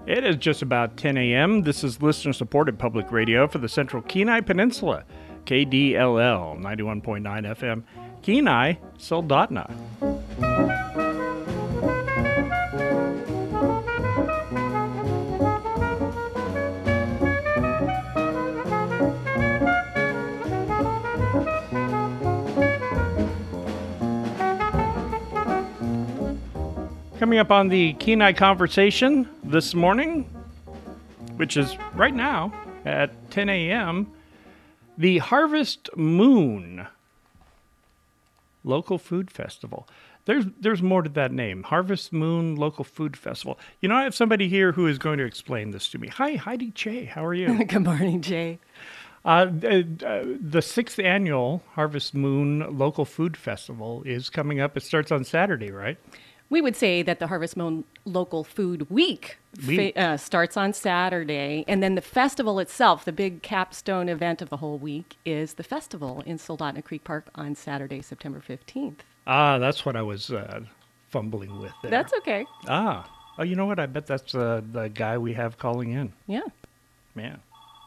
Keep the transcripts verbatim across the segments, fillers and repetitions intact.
It is just about ten a.m. This is listener-supported public radio for the Central Kenai Peninsula, K D L L ninety-one point nine F M, Kenai, Soldotna. Coming up on the Kenai Conversation this morning, which is right now at ten a.m., the Harvest Moon Local Food Festival. There's there's more to that name, Harvest Moon Local Food Festival. You know, I have somebody here who is going to explain this to me. Hi, Heidi Che. How are you? Good morning, Jay. Uh, the, the sixth annual Harvest Moon Local Food Festival is coming up. It starts on Saturday, right? We would say that the Harvest Moon Local Food Week, Week. Fa- uh, starts on Saturday, and then the festival itself, the big capstone event of the whole week, is the festival in Soldotna Creek Park on Saturday, September fifteenth. Ah, that's what I was uh, fumbling with there. That's okay. Ah. Oh, you know what? I bet that's uh, the guy we have calling in. Yeah. Man.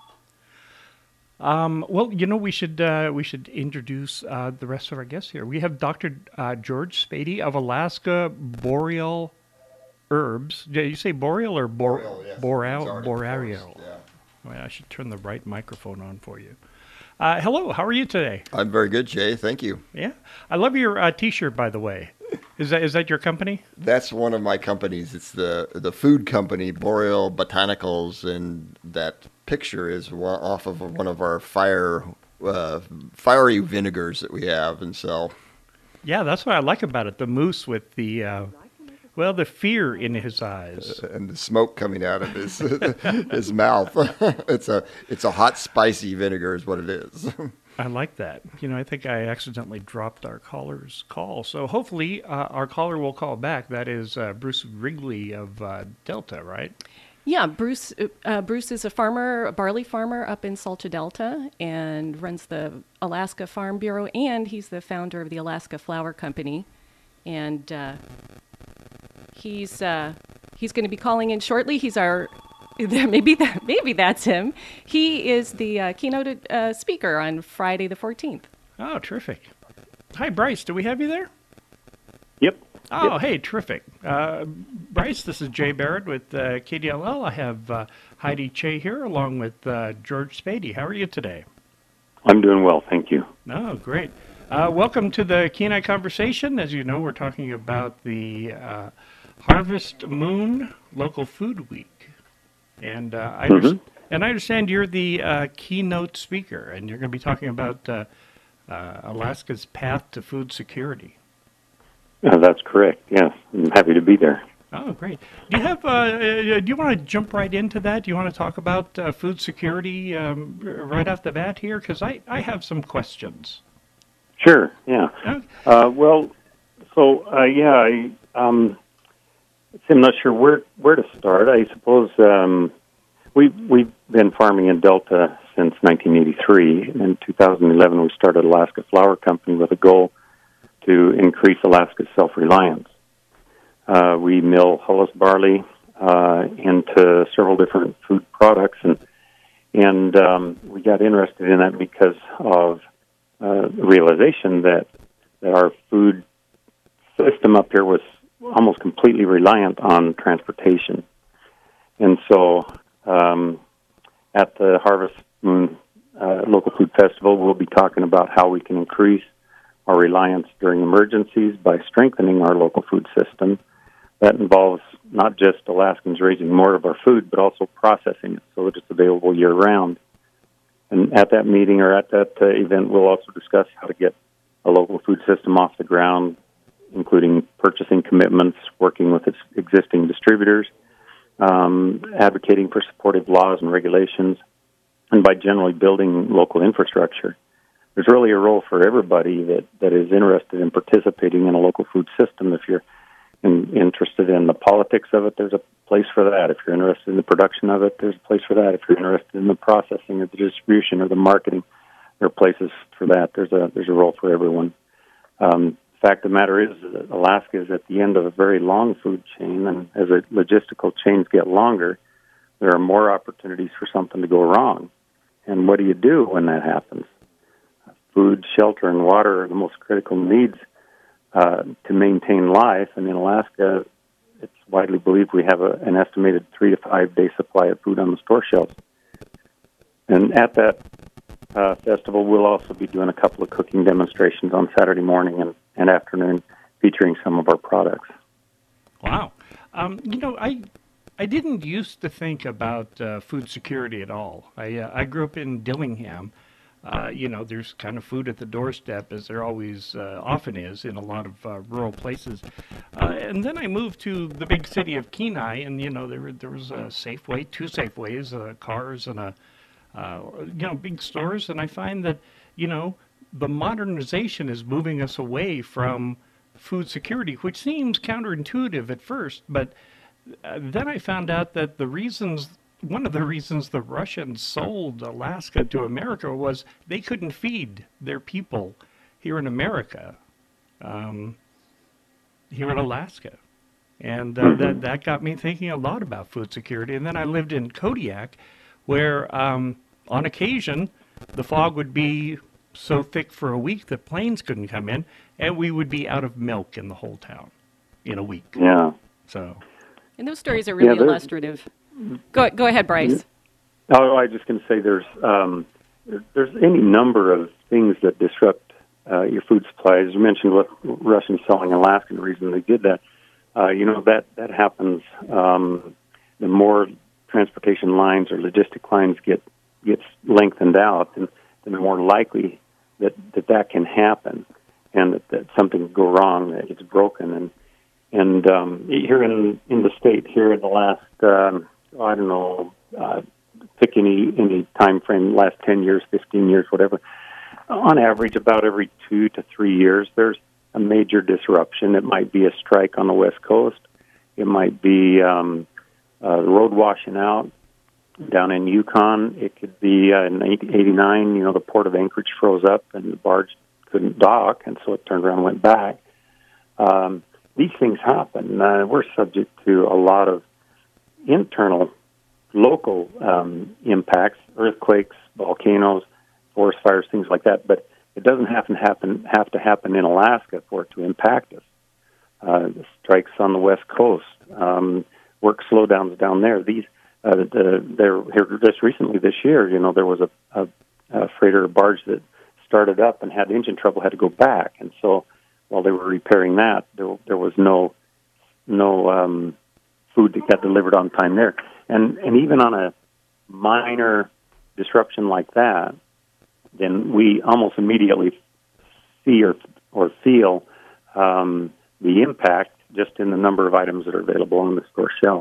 Um, well, you know, we should uh, we should introduce uh, the rest of our guests here. We have Doctor Uh, George Spady of Alaska Boreal Herbs. Did you say boreal or bor- Boreal, yes. boreal? Boreal. Yeah. Well, I should turn the right microphone on for you. Uh, hello, how are you today? I'm very good, Jay. Thank you. Yeah, I love your uh, T-shirt, by the way. Is that is that your company? That's one of my companies. It's the the food company, Boreal Botanicals, and that picture is one, off of one of our fire uh, fiery vinegars that we have and sell. Yeah, that's what I like about it. The moose with the, uh, well, the fear in his eyes. And the smoke coming out of his his mouth. It's a it's a hot, spicy vinegar is what it is. I like that. You know, I think I accidentally dropped our caller's call. So hopefully uh, our caller will call back. That is uh, Bruce Wrigley of uh, Delta, right? Yeah, Bruce uh, Bruce is a farmer, a barley farmer up in Salta Delta, and runs the Alaska Farm Bureau, and he's the founder of the Alaska Flour Company. And uh, he's uh, he's going to be calling in shortly. He's our maybe that maybe that's him. He is the uh, keynote uh, speaker on Friday the fourteenth. Oh, terrific. Hi, Bryce. Do we have you there? Yep. Oh, Yep. hey, terrific. Uh, Bryce, this is Jay Barrett with uh, K D L L. I have uh, Heidi Che here along with uh, George Spady. How are you today? I'm doing well, thank you. Oh, great. Uh, welcome to the Kenai Conversation. As you know, we're talking about the uh, Harvest Moon Local Food Week. And, uh, I, Mhm. under- and I understand you're the uh, keynote speaker, and you're going to be talking about uh, uh, Alaska's path to food security. Uh, that's correct, yes. I'm happy to be there. Oh, great. Do you have? Uh, uh, do you want to jump right into that? Do you want to talk about uh, food security um, right off the bat here? Because I, I have some questions. Sure, yeah. Uh, Uh, well, so, uh, yeah, I, um, I'm not sure where, where to start. I suppose um, we, we've been farming in Delta since nineteen eighty-three. In two thousand eleven, we started Alaska Flour Company with a goal to increase Alaska's self-reliance. Uh, we mill hulless barley uh, into several different food products, and and um, we got interested in that because of uh, the realization that that our food system up here was almost completely reliant on transportation. And so um, at the Harvest Moon uh, Local Food Festival, we'll be talking about how we can increase our reliance during emergencies by strengthening our local food system. That involves not just Alaskans raising more of our food, but also processing it so that it's available year-round. And at that meeting or at that uh, event, we'll also discuss how to get a local food system off the ground, including purchasing commitments, working with its existing distributors, um, advocating for supportive laws and regulations, and by generally building local infrastructure. There's really a role for everybody that, that is interested in participating in a local food system. If you're in, interested in the politics of it, there's a place for that. If you're interested in the production of it, there's a place for that. If you're interested in the processing or the distribution or the marketing, there are places for that. There's a there's a role for everyone. Um, fact of the matter is that Alaska is at the end of a very long food chain, and as the logistical chains get longer, there are more opportunities for something to go wrong. And what do you do when that happens? Food, shelter, and water are the most critical needs uh, to maintain life. And in Alaska, it's widely believed we have a, an estimated three to five day supply of food on the store shelves. And at that uh, festival, we'll also be doing a couple of cooking demonstrations on Saturday morning and, and afternoon featuring some of our products. Wow. Um, you know, I I didn't used to think about uh, food security at all. I uh, I grew up in Dillingham. Uh, you know, there's kind of food at the doorstep, as there always uh, often is in a lot of uh, rural places. Uh, and then I moved to the big city of Kenai, and you know, there were, there was a Safeway, two Safeways, uh, cars, and a uh, you know, big stores. And I find that you know the modernization is moving us away from food security, which seems counterintuitive at first, but uh, then I found out that the reasons. One of the reasons the Russians sold Alaska to America was they couldn't feed their people here in America, um, here in Alaska. And uh, that, that got me thinking a lot about food security. And then I lived in Kodiak, where um, on occasion the fog would be so thick for a week that planes couldn't come in, and we would be out of milk in the whole town in a week. Yeah. So. And those stories are really Yeah, illustrative. Go go ahead, Bryce. Oh, I was just going to say there's um, there, there's any number of things that disrupt uh, your food supply. As you mentioned, with Russians selling Alaska, the reason they did that, uh, you know, that that happens. Um, the more transportation lines or logistic lines get gets lengthened out, and then the more likely that that, that can happen, and that, that something will go wrong, that it's broken. And and um, here in in the state, here in the last. Um, I don't know, uh, pick any any time frame, last ten years, fifteen years, whatever. On average, about every two to three years, there's a major disruption. It might be a strike on the West Coast. It might be um, uh, the road washing out down in Yukon. It could be uh, in eighty-nine, you know, the port of Anchorage froze up and the barge couldn't dock, and so it turned around and went back. Um, these things happen. Uh, we're subject to a lot of internal, local um, impacts, earthquakes, volcanoes, forest fires, things like that. But it doesn't have to happen have to happen in Alaska for it to impact us. Uh, the strikes on the West Coast, um, work slowdowns down there. These, uh, the, there here just recently this year, you know, there was a, a, a freighter barge that started up and had engine trouble, had to go back, and so while they were repairing that, there there was no no. Um, food that got delivered on time there. And and even on a minor disruption like that, then we almost immediately see or, or feel um, the impact just in the number of items that are available on the store shelf.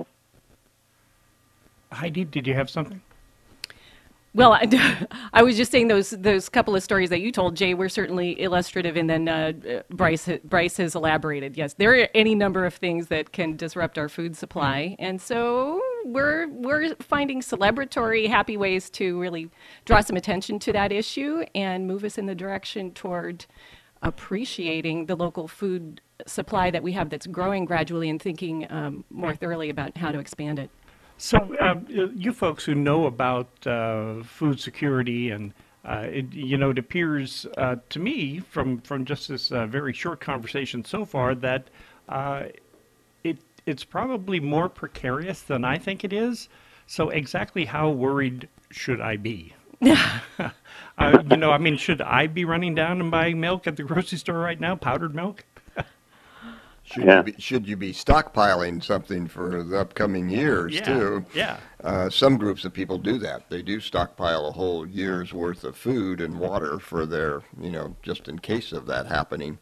Heidi, did you have something? Well, I, I was just saying those those couple of stories that you told, Jay, were certainly illustrative, and then uh, Bryce Bryce has elaborated. Yes, there are any number of things that can disrupt our food supply, and so we're we're finding celebratory, happy ways to really draw some attention to that issue and move us in the direction toward appreciating the local food supply that we have that's growing gradually, and thinking um, more thoroughly about how to expand it. So, uh, you folks who know about uh, food security, and uh, it, you know, it appears uh, to me from from just this uh, very short conversation so far that uh, it it's probably more precarious than I think it is. So, exactly how worried should I be? uh, you know, I mean, should I be running down and buying milk at the grocery store right now, powdered milk? Should, yeah. you be, should you be stockpiling something for the upcoming years, yeah, too? Yeah. Uh, some groups of people do that. They do stockpile a whole year's worth of food and water for their, you know, just in case of that happening.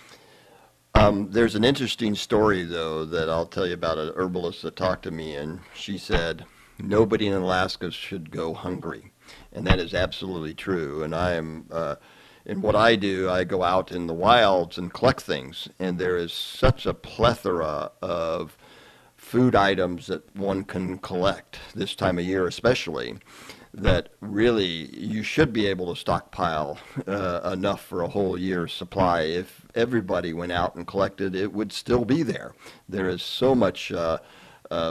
Um, there's an interesting story, though, that I'll tell you about an herbalist that talked to me, and she said, nobody in Alaska should go hungry. And that is absolutely true. And I am... Uh, In what I do, I go out in the wilds and collect things, and there is such a plethora of food items that one can collect this time of year especially, that really you should be able to stockpile uh, enough for a whole year's supply. If everybody went out and collected, it would still be there. There is so much uh, uh,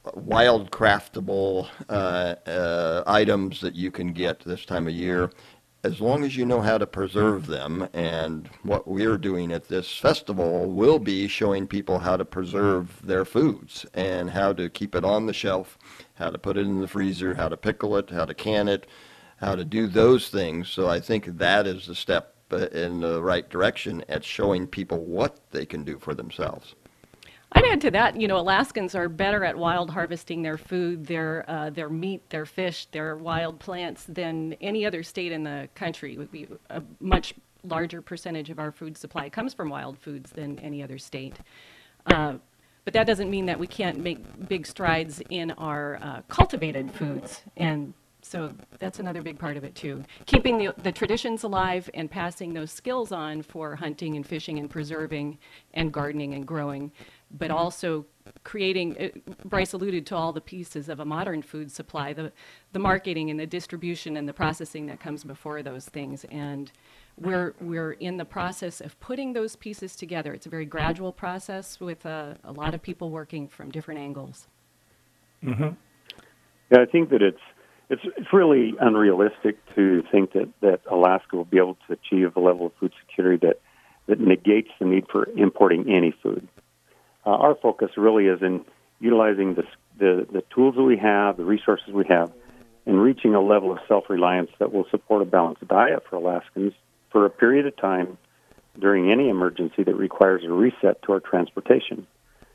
wild craftable uh, uh, items that you can get this time of year, as long as you know how to preserve them. And what we're doing at this festival will be showing people how to preserve their foods and how to keep it on the shelf, how to put it in the freezer, how to pickle it, how to can it, how to do those things. So I think that is the step in the right direction at showing people what they can do for themselves. I'd add to that, you know, Alaskans are better at wild harvesting their food, their uh, their meat, their fish, their wild plants than any other state in the country. It would be a much larger percentage of our food supply comes from wild foods than any other state. Uh, but that doesn't mean that we can't make big strides in our uh, cultivated foods. And so that's another big part of it, too. Keeping the, the traditions alive and passing those skills on for hunting and fishing and preserving and gardening and growing, but also creating, uh, Bryce alluded to all the pieces of a modern food supply, the, the marketing and the distribution and the processing that comes before those things. And we're, we're in the process of putting those pieces together. It's a very gradual process with uh, a lot of people working from different angles. Mm-hmm. Yeah, I think that it's It's, it's really unrealistic to think that, that Alaska will be able to achieve a level of food security that, that negates the need for importing any food. Uh, our focus really is in utilizing the, the, the tools that we have, the resources we have, and reaching a level of self-reliance that will support a balanced diet for Alaskans for a period of time during any emergency that requires a reset to our transportation.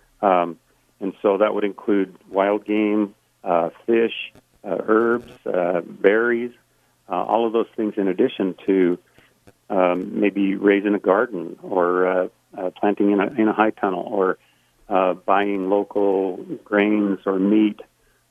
Um, and so that would include wild game, uh, fish, Uh, herbs, uh, berries, uh, all of those things in addition to um, maybe raising a garden or uh, uh, planting in a, in a high tunnel or uh, buying local grains or meat.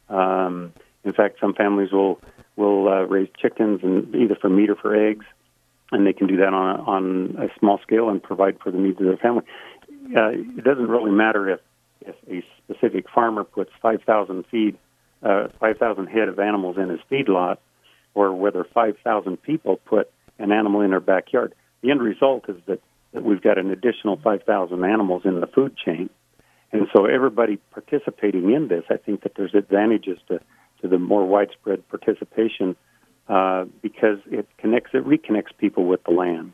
Um, in fact, some families will will uh, raise chickens and either for meat or for eggs, and they can do that on a, on a small scale and provide for the needs of their family. Uh, it doesn't really matter if, if a specific farmer puts five thousand feed Uh, five thousand head of animals in his feedlot, or whether five thousand people put an animal in their backyard. The end result is that, that we've got an additional five thousand animals in the food chain. And so everybody participating in this, I think that there's advantages to, to the more widespread participation uh, because it connects, it reconnects people with the land.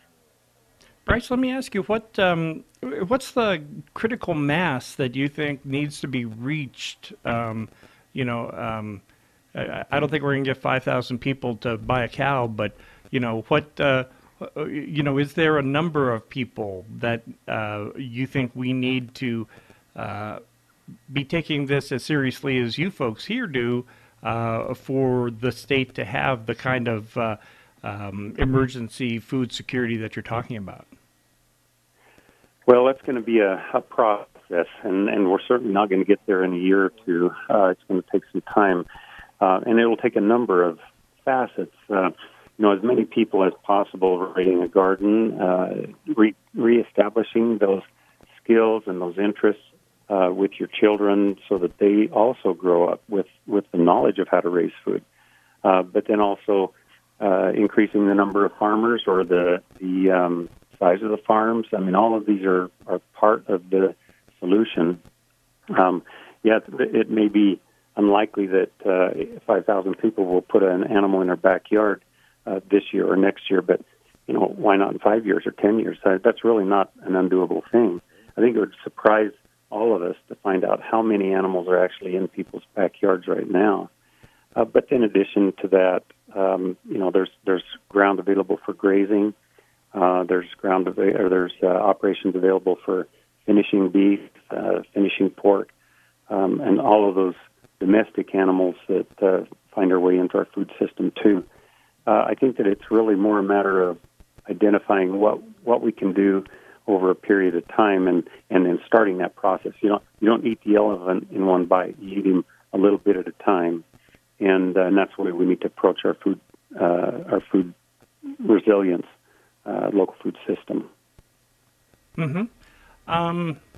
Bryce, let me ask you, what um, what's the critical mass that you think needs to be reached? Um, You know, um, I, I don't think we're going to get five thousand people to buy a cow, but, you know, what, uh, you know, is there a number of people that uh, you think we need to uh, be taking this as seriously as you folks here do uh, for the state to have the kind of uh, um, emergency food security that you're talking about? Well, that's going to be a, a process, and, and we're certainly not going to get there in a year or two. Uh, it's going to take some time, uh, and it will take a number of facets. Uh, you know, as many people as possible raiding a garden, uh, re- reestablishing those skills and those interests uh, with your children so that they also grow up with, with the knowledge of how to raise food. Uh, but then also uh, increasing the number of farmers or the, the um, size of the farms. I mean, all of these are, are part of the solution. Um, yeah, it may be unlikely that uh, five thousand people will put an animal in their backyard uh, this year or next year, but, you know, why not in five years or ten years? Uh, that's really not an undoable thing. I think it would surprise all of us to find out how many animals are actually in people's backyards right now. Uh, but in addition to that, um, you know, there's there's ground available for grazing. Uh, there's ground av- or there's uh, operations available for finishing beef, uh, finishing pork, um, and all of those domestic animals that uh, find their way into our food system too. Uh, I think that it's really more a matter of identifying what, what we can do over a period of time and, and then starting that process. You don't you don't eat the elephant in one bite. You eat him a little bit at a time, and, uh, and that's the way we need to approach our food uh, our food resilience. Uh, local food system. Mm-hmm. Um,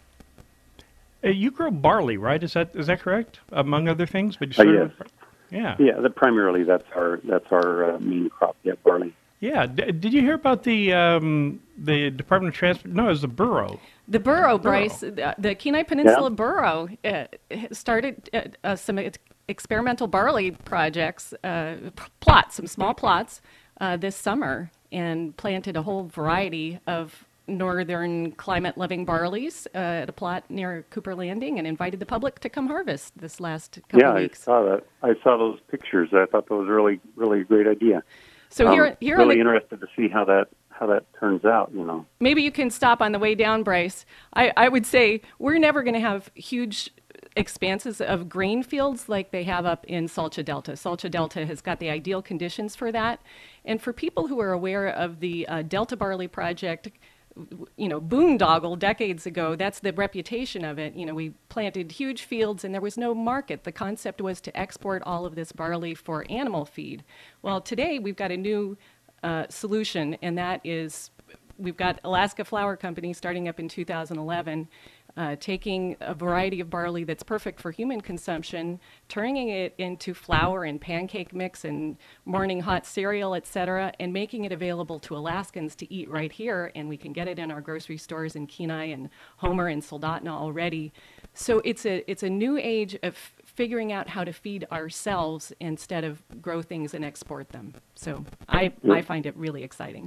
you grow barley, right? Is that is that correct? Among other things, but you uh, started yes. with, yeah, yeah. The, primarily, that's our that's our uh, main crop. Yeah, barley. Yeah. D- did you hear about the um, the Department of Transport? No, it was the Borough. The Borough, Bryce, the, the Kenai Peninsula Yeah. Borough uh, started uh, uh, some ex- experimental barley projects, uh, p- plots, some small plots uh, this summer, and planted a whole variety of northern climate-loving barleys uh, at a plot near Cooper Landing, and invited the public to come harvest this last couple Yeah, of I weeks. saw that. I saw those pictures. I thought that was really, really a great idea. So I'm here, here on really the interested to see how that how that turns out. You know. maybe you can stop on the way down, Bryce. I, I would say we're never going to have huge expanses of grain fields like they have up in Salcha Delta. Salcha Delta has got the ideal conditions for that. And for people who are aware of the uh, Delta Barley Project, you know, boondoggle decades ago, that's the reputation of it. You know, we planted huge fields and there was no market. The concept was to export all of this barley for animal feed. Well, today we've got a new uh, solution, and that is we've got Alaska Flour Company starting up in two thousand eleven, uh, taking a variety of barley that's perfect for human consumption, turning it into flour and pancake mix and morning hot cereal, et cetera, and making it available to Alaskans to eat right here. And we can get it in our grocery stores in Kenai and Homer and Soldotna already. So it's a it's a new age of figuring out how to feed ourselves instead of grow things and export them. So I, I find it really exciting.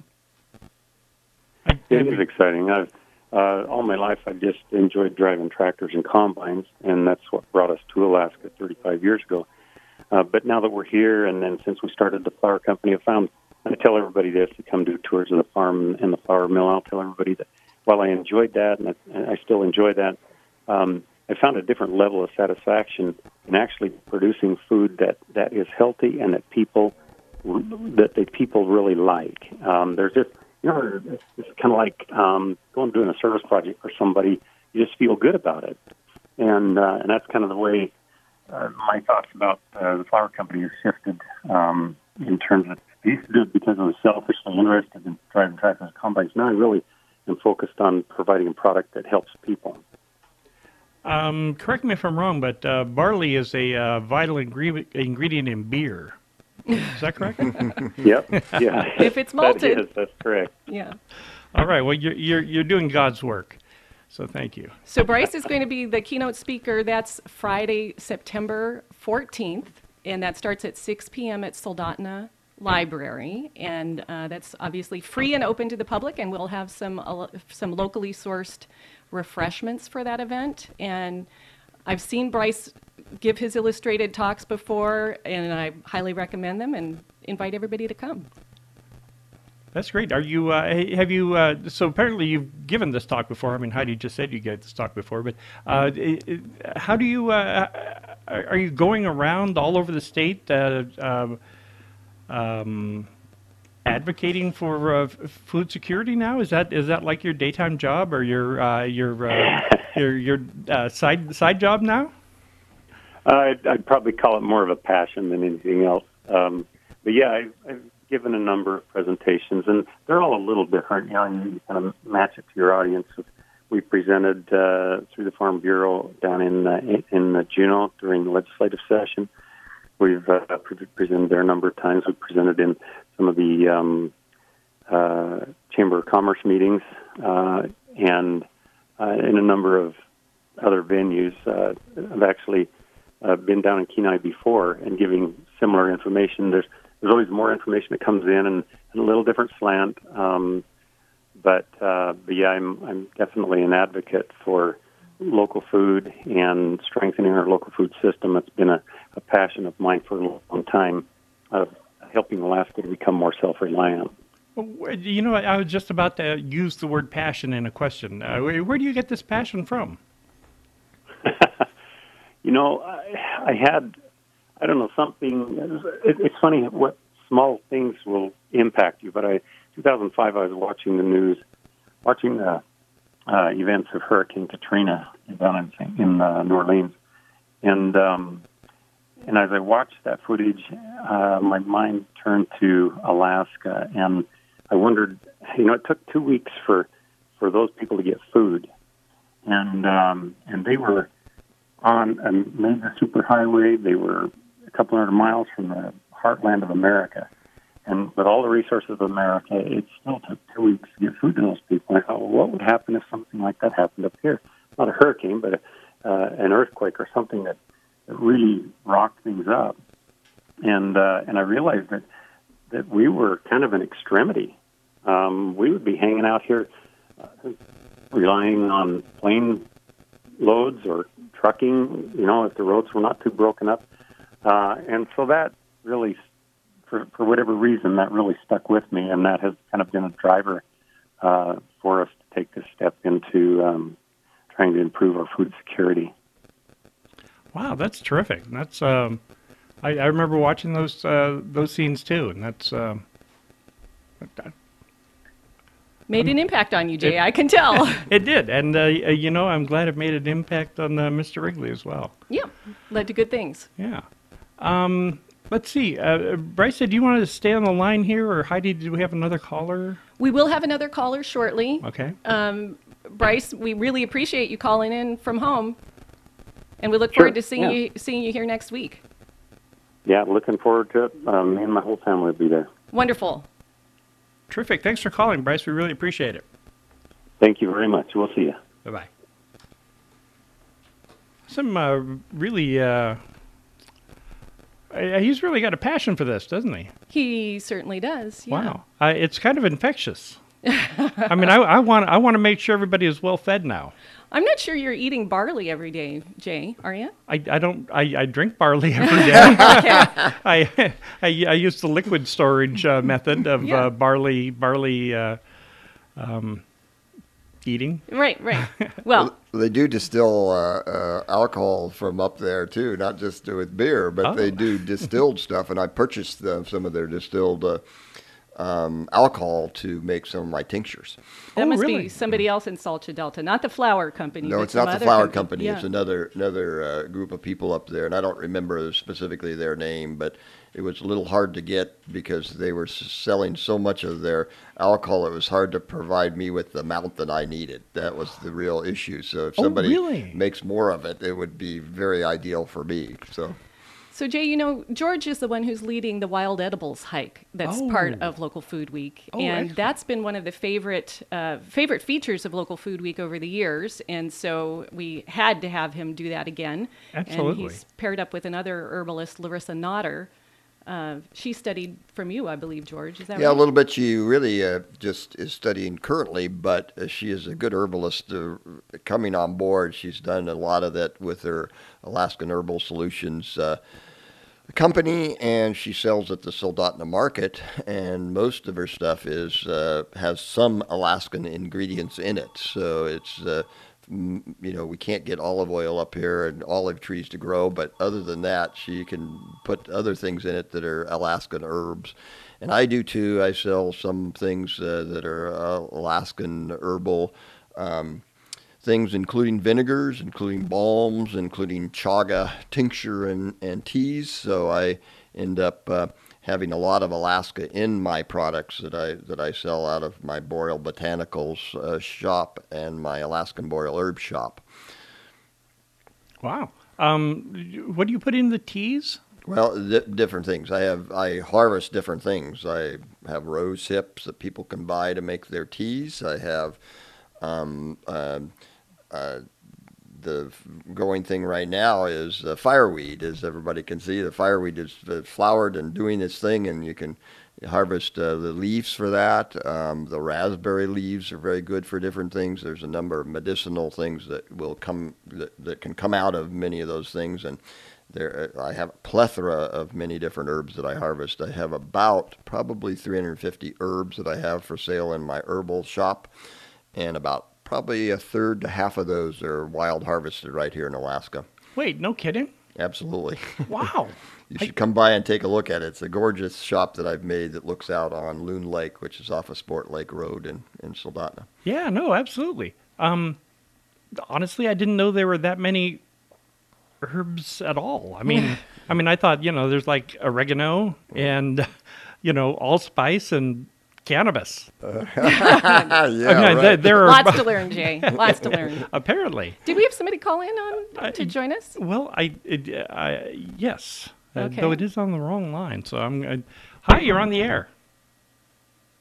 I, It is exciting. I've, uh, all my life, I've just enjoyed driving tractors and combines, and that's what brought us to Alaska thirty-five years ago. Uh, but now that we're here, and then since we started the flour company, I found, I tell everybody this, to come do tours of the farm and the flour mill. I'll tell everybody that while I enjoyed that, and I, and I still enjoy that, um, I found a different level of satisfaction in actually producing food that, that is healthy and that people that they people really like. Um, there's just You know, it's, it's kind of like um, going doing a service project for somebody. You just feel good about it, and uh, and that's kind of the way uh, my thoughts about uh, the flour company have shifted. Um, in terms of, I used to do it because I was selfishly interested in driving tractors and combines. Now I really am focused on providing a product that helps people. Um, correct me if I'm wrong, but uh, barley is a uh, vital ingre- ingredient in beer. Is that correct? Yep. Yeah. If it's malted. That is, that's correct. Yeah. All right. Well, you're, you're you're doing God's work, so thank you. So Bryce is going to be the keynote speaker. That's Friday, September fourteenth, and that starts at six p.m. at Soldotna Library, and uh, that's obviously free and open to the public. And we'll have some uh, some locally sourced refreshments for that event. And I've seen Bryce give his illustrated talks before, and I highly recommend them and invite everybody to come. That's great. Are you? Uh, hey, have you? Uh, so apparently you've given this talk before. I mean, Heidi just said you gave this talk before, but uh, it, it, how do you? Uh, are you going around all over the state, uh, um, um, advocating for uh, f- food security now? Is that is that like your daytime job or your uh, your uh, your your uh, side side job now? Uh, I'd, I'd probably call it more of a passion than anything else. Um, but yeah, I've, I've given a number of presentations, and they're all a little different. You know, and you kind of match it to your audience. We presented uh, through the Farm Bureau down in uh, in uh, Juneau during the legislative session. We've uh, pre- presented there a number of times. We presented in some of the um, uh, Chamber of Commerce meetings uh, and uh, in a number of other venues. Uh, I've actually uh, been down in Kenai before and giving similar information. There's there's always more information that comes in and, and a little different slant. Um, but, uh, but yeah, I'm I'm definitely an advocate for local food and strengthening our local food system. It's been a, a passion of mine for a long time, of helping Alaska to become more self-reliant. Well, you know, I was just about to use the word passion in a question. Uh, where, where do you get this passion from? You know, I, I had, I don't know, something, it, it's funny what small things will impact you, but I, two thousand five, I was watching the news, watching the uh, events of Hurricane Katrina down in, in uh, New Orleans, and um, and as I watched that footage, uh, my mind turned to Alaska, and I wondered, you know, it took two weeks for, for those people to get food, and um, and they were on a major superhighway. They were a couple hundred miles from the heartland of America, And with all the resources of America, it still took two weeks to get food to those people. I thought, well, what would happen if something like that happened up here? Not a hurricane, but uh, an earthquake or something that, that really rocked things up. And uh, and I realized that, that we were kind of an extremity. Um, we would be hanging out here uh, relying on plane loads or trucking, you know, if the roads were not too broken up. Uh, and so that really, for, for whatever reason, that really stuck with me, and that has kind of been a driver uh, for us to take this step into um, trying to improve our food security. Wow, that's terrific. That's um, I, I remember watching those uh, those scenes too, and that's um, that, Made an impact on you, Jay. I can tell. it did, and uh, you know, I'm glad it made an impact on uh, Mister Wrigley as well. Yeah, led to good things. Yeah. Um, let's see. Uh, Bryce, do you want to stay on the line here, or Heidi, do we have another caller? We will have another caller shortly. Okay. Um, Bryce, we really appreciate you calling in from home, and we look Sure, forward to seeing yeah. you seeing you here next week. Yeah, looking forward to it. Um, me and my whole family will be there. Wonderful. Terrific. Thanks for calling, Bryce. We really appreciate it. Thank you very much. We'll see you. Bye-bye. Some uh, really, uh, uh, he's really got a passion for this, doesn't he? He certainly does. Yeah. Wow. Uh, it's kind of infectious. I mean, I, I want I want to make sure everybody is well fed now. I'm not sure you're eating barley every day, Jay, are you? I, I don't I, I drink barley every day. Okay. I, I I use the liquid storage uh, method of Yeah. uh, barley barley uh, um, eating. Right, right. Well, They do distill uh, uh, alcohol from up there too, not just with beer, but Oh. they do distilled stuff. And I purchased uh, some of their distilled uh, um, alcohol to make some of my tinctures. that Oh, must really? be somebody else in Salta Delta, not the flour company. No, but it's some not the other flour company. Yeah. It's another another uh, group of people up there, and I don't remember specifically their name, but it was a little hard to get because they were s- selling so much of their alcohol. It was hard to provide me with the amount that I needed. That was the real issue. So if Oh, somebody really? makes more of it, it would be very ideal for me. So. So, Jay, you know, George is the one who's leading the Wild Edibles hike that's Oh. part of Local Food Week. Oh, and excellent. that's been one of the favorite uh, favorite features of Local Food Week over the years. And so we had to have him do that again. Absolutely. And he's paired up with another herbalist, Larissa Notter. Uh, she studied from you, I believe, George. Is that Yeah, right? a little bit. She really uh, just is studying currently, but uh, she is a good herbalist uh, coming on board. She's done a lot of that with her Alaskan Herbal Solutions uh, company, and she sells at the Soldotna Market. And most of her stuff is uh, has some Alaskan ingredients in it. So it's uh, m- you know, we can't get olive oil up here and olive trees to grow, but other than that, she can put other things in it that are Alaskan herbs. And I do too. I sell some things uh, that are uh, Alaskan herbal um, things, including vinegars, including balms, including chaga tincture and, and teas. So I end up uh, having a lot of Alaska in my products that I that I sell out of my Boreal Botanicals uh, shop and my Alaskan Boreal Herb shop. Wow. Um, what do you put in the teas? Well, di different things. I have I harvest different things. I have rose hips that people can buy to make their teas. I have um, uh, uh, the f- growing thing right now is uh, fireweed, as everybody can see. The fireweed is uh, flowered and doing its thing, and you can harvest uh, the leaves for that. Um, the raspberry leaves are very good for different things. There's a number of medicinal things that will come that, that can come out of many of those things, and there I have a plethora of many different herbs that I harvest. I have about probably three hundred fifty herbs that I have for sale in my herbal shop, and about probably a third to half of those are wild harvested right here in Alaska. Wait, no kidding. Absolutely. Wow. You should come by and take a look at it. It's a gorgeous shop that I've made that looks out on Loon Lake, which is off of Sport Lake Road in, in Soldotna. Yeah, no, absolutely. Um, honestly, I didn't know there were that many herbs at all. I mean, I mean, I thought, you know, there's like oregano and, you know, allspice and cannabis. yeah, I mean, right. there, there are Lots to learn, Jay. Lots to learn. apparently. Did we have somebody call in on to join us? Well, I, it, I yes, uh, Okay. though it is on the wrong line. So I'm. Uh, hi, you're on the air.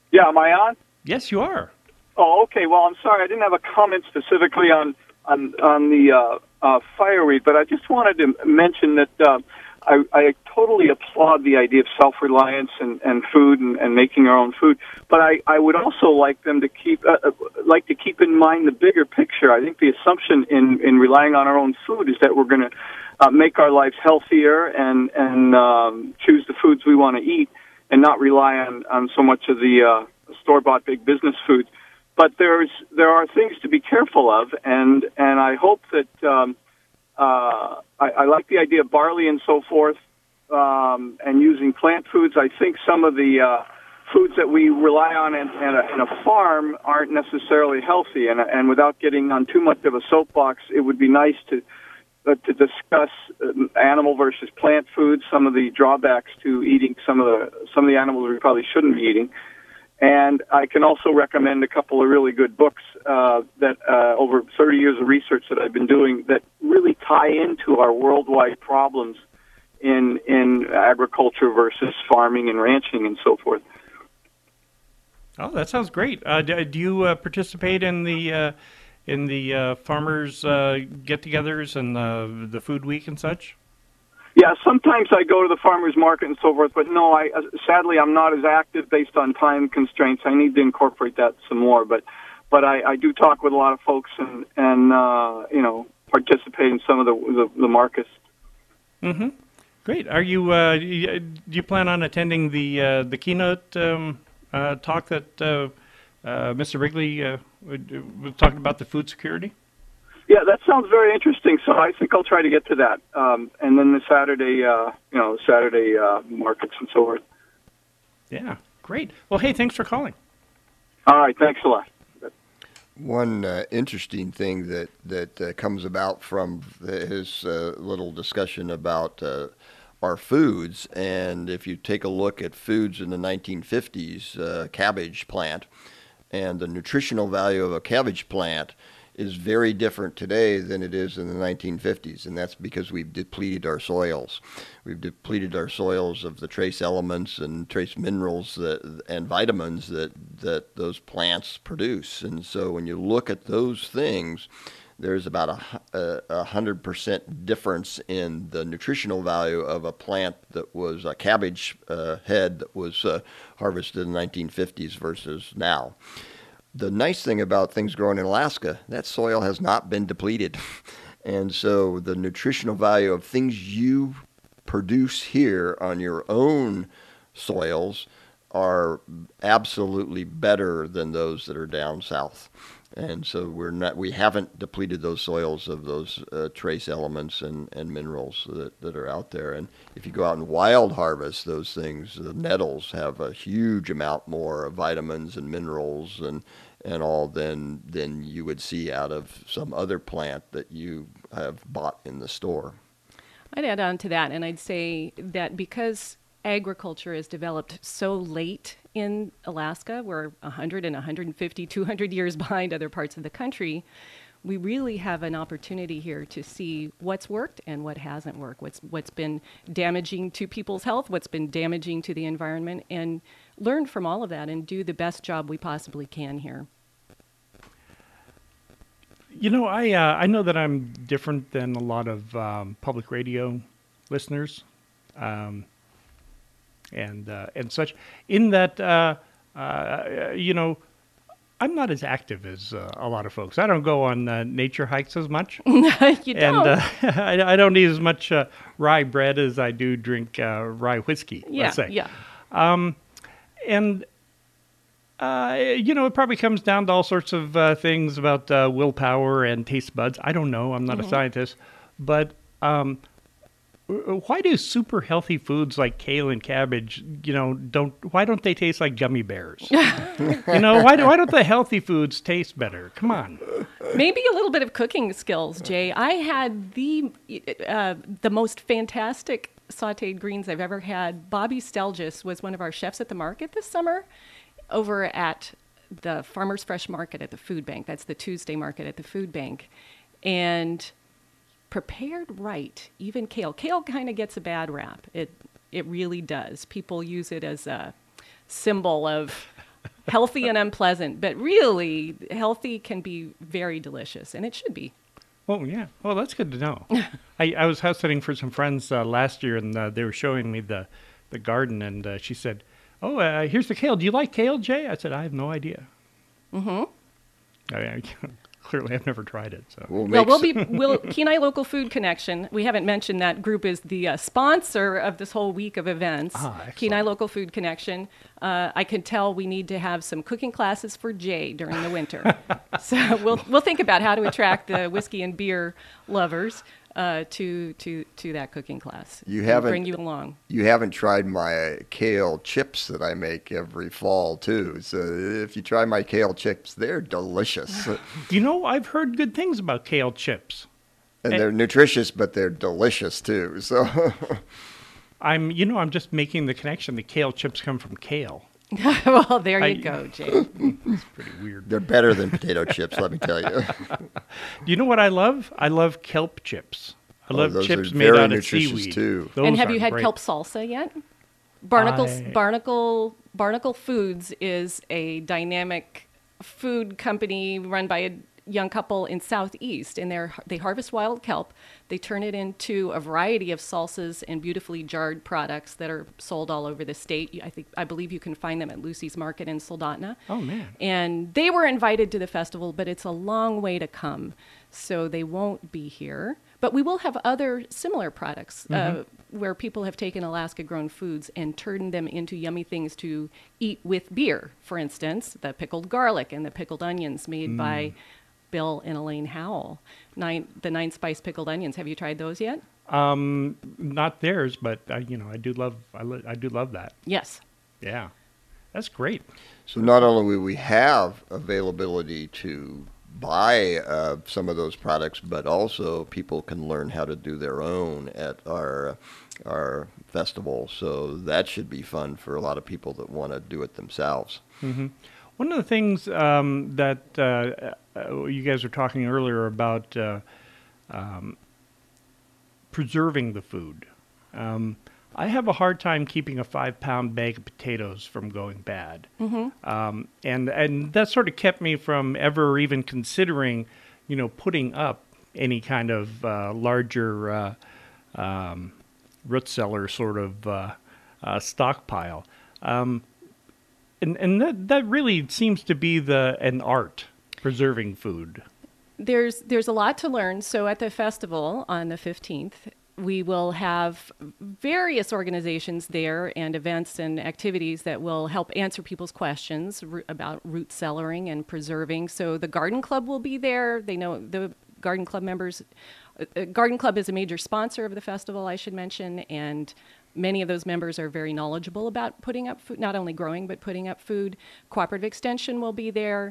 Yeah, am I on? Yes, you are. Oh, okay. Well, I'm sorry. I didn't have a comment specifically on on on the uh, uh, fireweed, but I just wanted to mention that uh, I, I totally applaud the idea of self-reliance and, and food and, and making our own food. But I, I would also like them to keep uh, like to keep in mind the bigger picture. I think the assumption in, in relying on our own food is that we're going to uh, make our lives healthier and and um, choose the foods we want to eat, and not rely on, on so much of the uh, store-bought big business foods. But there's there are things to be careful of, and and I hope that um, uh, I, I like the idea of barley and so forth, um, and using plant foods. I think some of the uh, foods that we rely on in, in, a, in a farm aren't necessarily healthy. And and without getting on too much of a soapbox, it would be nice to uh, to discuss uh, animal versus plant foods, some of the drawbacks to eating some of the some of the animals we probably shouldn't be eating. And I can also recommend a couple of really good books uh, that uh, over thirty years of research that I've been doing that really tie into our worldwide problems in in agriculture versus farming and ranching and so forth. Oh, that sounds great. Uh, do, do you uh, participate in the uh, in the uh, farmers uh, get-togethers and uh, the food week and such? Yeah, sometimes I go to the farmers market and so forth, but no, I uh, sadly I'm not as active based on time constraints. I need to incorporate that some more, but but I, I do talk with a lot of folks and and uh, you know participate in some of the the, the markets. Mm-hmm. Great. Are you uh, you, do you plan on attending the uh, the keynote um, uh, talk that uh, uh, Mister Wrigley uh, was talking about the food security? Yeah, that sounds very interesting. So I think I'll try to get to that. Um, and then the Saturday, uh, you know, Saturday uh, markets and so forth. Yeah, great. Well, hey, thanks for calling. All right, thanks a lot. One uh, interesting thing that that uh, comes about from the, his uh, little discussion about uh, our foods, and if you take a look at foods in the nineteen fifties, uh, cabbage plant, and the nutritional value of a cabbage plant is very different today than it is in the nineteen fifties, and that's because we've depleted our soils. We've depleted our soils of the trace elements and trace minerals that, and vitamins that, that those plants produce. And so when you look at those things, there's about a, a, a hundred percent difference in the nutritional value of a plant that was a cabbage uh, head that was uh, harvested in the nineteen fifties versus now. The nice thing about things growing in Alaska, that soil has not been depleted. And so the nutritional value of things you produce here on your own soils are absolutely better than those that are down south. And so we're not, we haven't depleted those soils of those uh, trace elements and, and minerals that, that are out there. And if you go out and wild harvest those things, the nettles have a huge amount more vitamins and minerals and and all than than you would see out of some other plant that you have bought in the store. I'd add on to that, and I'd say that because agriculture is developed so late in Alaska, we're one hundred and one hundred fifty, two hundred years behind other parts of the country, we really have an opportunity here to see what's worked and what hasn't worked, what's what's been damaging to people's health, what's been damaging to the environment, and learn from all of that and do the best job we possibly can here. You know, I uh, I know that I'm different than a lot of um, public radio listeners, um, and uh, and such. In that, uh, uh, you know, I'm not as active as uh, a lot of folks. I don't go on uh, nature hikes as much, You and don't. uh, I, I don't eat as much uh, rye bread as I do drink uh, rye whiskey. yeah, Let's say. yeah. And, uh, you know, it probably comes down to all sorts of uh, things about uh, willpower and taste buds. I don't know. I'm not Mm-hmm. a scientist. But um, w- why do super healthy foods like kale and cabbage, you know, don't, why don't they taste like gummy bears? You know, why, do, why don't the healthy foods taste better? Come on. Maybe a little bit of cooking skills, Jay. I had the uh, the most fantastic sautéed greens I've ever had. Bobby Stelgis was one of our chefs at the market this summer over at the Farmers Fresh Market at the Food Bank. That's the Tuesday market at the Food Bank. And prepared right, even kale. Kale kind of gets a bad rap. It it really does. People use it as a symbol of healthy and unpleasant, but really healthy can be very delicious, and it should be. Oh, yeah. Well, that's good to know. I, I was house sitting for some friends uh, last year, and uh, they were showing me the, the garden, and uh, she said, oh, uh, here's the kale. Do you like kale, Jay? I said, I have no idea. Mm-hmm. I, I, clearly, I've never tried it. So. We'll Well, make we'll s- be we'll, Kenai Local Food Connection. We haven't mentioned that group is the uh, sponsor of this whole week of events. Ah, excellent. Kenai Local Food Connection. Uh, I can tell we need to have some cooking classes for Jay during the winter. So we'll we'll think about how to attract the whiskey and beer lovers uh, to to to that cooking class. You and haven't- bring you along. You haven't tried my kale chips that I make every fall too. So if you try my kale chips, they're delicious. You know, I've heard good things about kale chips. And Eh. they're nutritious, but they're delicious too. So I'm, you know, I'm just making the connection that kale chips come from kale. Well, there you I- go, Jay. It's pretty weird. they're better than potato chips, let me tell you. Do you know what I love? I love kelp chips. I Oh, love those chips are made very out of nutritious, seaweed. too. Those And have are you had great. kelp salsa yet? Barnacle I- Barnacle Barnacle Foods is a dynamic food company run by a young couple in Southeast, and they they harvest wild kelp. They turn it into a variety of salsas and beautifully jarred products that are sold all over the state. I think I believe you can find them at Lucy's Market in Soldotna. Oh, man. And they were invited to the festival, but it's a long way to come, so they won't be here. But we will have other similar products uh, where people have taken Alaska-grown foods and turned them into yummy things to eat with beer. For instance, the pickled garlic and the pickled onions made by Bill and Elaine Howell. Nine, the nine spice pickled onions. Have you tried those yet? Um, not theirs, but uh, you know, I do love, I, lo- I do love that. Yes. Yeah, that's great. So not only will we have availability to buy uh, some of those products, but also people can learn how to do their own at our our festival. So that should be fun for a lot of people that want to do it themselves. One of the things um, that uh, uh, you guys were talking earlier about uh, um, preserving the food. Um, I have a hard time keeping a five-pound bag of potatoes from going bad, mm-hmm. um, and and that sort of kept me from ever even considering, you know, putting up any kind of uh, larger uh, um, root cellar sort of uh, uh, stockpile. Um, And and that that really seems to be the an art, preserving food. There's there's a lot to learn. So at the festival on the fifteenth, we will have various organizations there and events and activities that will help answer people's questions r- about root cellaring and preserving. So the Garden Club will be there. They know the Garden Club members. Uh, Garden Club is a major sponsor of the festival, I should mention, and many of those members are very knowledgeable about putting up food, not only growing, but putting up food. Cooperative Extension will be there,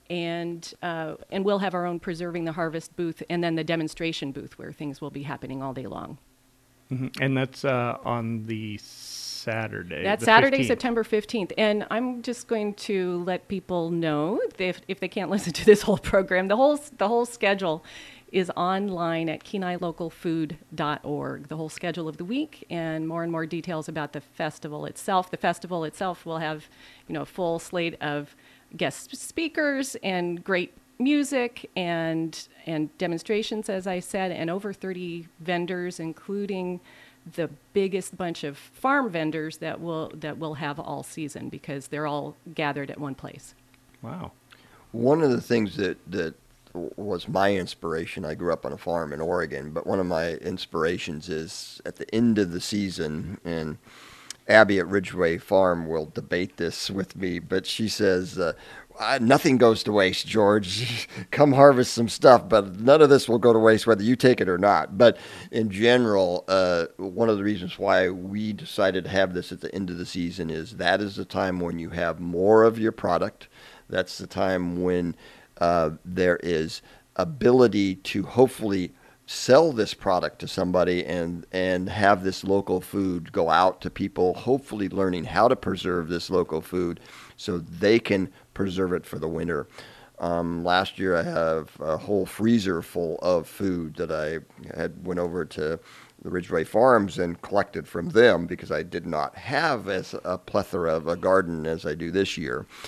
and uh, and we'll have our own Preserving the Harvest booth, and then the demonstration booth where things will be happening all day long. Mm-hmm. And that's uh, on the Saturday. That's the Saturday, fifteenth. September fifteenth. And I'm just going to let people know, if, if they can't listen to this whole program, the whole the whole schedule is online at kenai local food dot org, the whole schedule of the week, and more and more details about the festival itself. The festival itself will have, you know, a full slate of guest speakers and great music and and demonstrations, as I said, and over thirty vendors, including the biggest bunch of farm vendors that will that we'll have all season, because they're all gathered at one place. Wow. One of the things that, that was my inspiration, I grew up on a farm in Oregon, but one of my inspirations is at the end of the season, and Abby at Ridgeway Farm will debate this with me, but she says, uh, uh, nothing goes to waste, George. Come harvest some stuff, but none of this will go to waste whether you take it or not. But in general, uh, one of the reasons why we decided to have this at the end of the season is that is the time when you have more of your product. That's the time when uh, there is ability to hopefully sell this product to somebody and and have this local food go out to people, hopefully learning how to preserve this local food so they can preserve it for the winter. Um, last year I have a whole freezer full of food that I had went over to the Ridgeway Farms and collected from them because I did not have as a plethora of a garden as I do this year.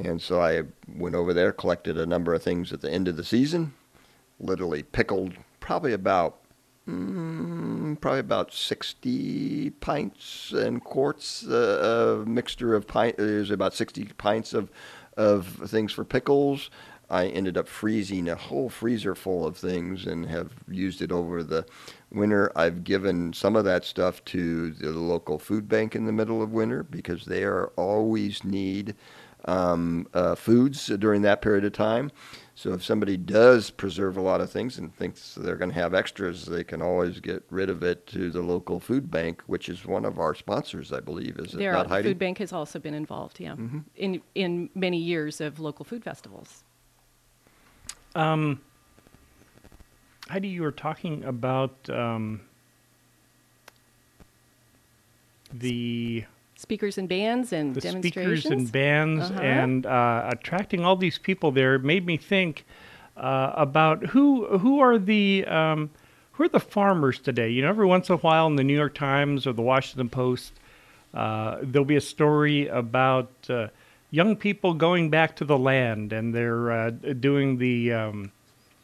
And so I went over there, collected a number of things at the end of the season, literally pickled probably about mm, probably about sixty pints and quarts, uh, a mixture of pint. There's about sixty pints of of things for pickles. I ended up freezing a whole freezer full of things and have used it over the winter. I've given some of that stuff to the local food bank in the middle of winter because they are always need um, uh, foods during that period of time. So if somebody does preserve a lot of things and thinks they're going to have extras, they can always get rid of it to the local food bank, which is one of our sponsors, I believe. Is it There, not, Heidi? Food Bank has also been involved, yeah, Mm-hmm. in in many years of local food festivals. Um, Heidi, you were talking about um, the Speakers and bands and the demonstrations. speakers and bands Uh-huh. and uh, attracting all these people there made me think uh, about who who are the um, who are the farmers today. You know, every once in a while in the New York Times or the Washington Post, uh, there'll be a story about uh, young people going back to the land, and they're uh, doing the um,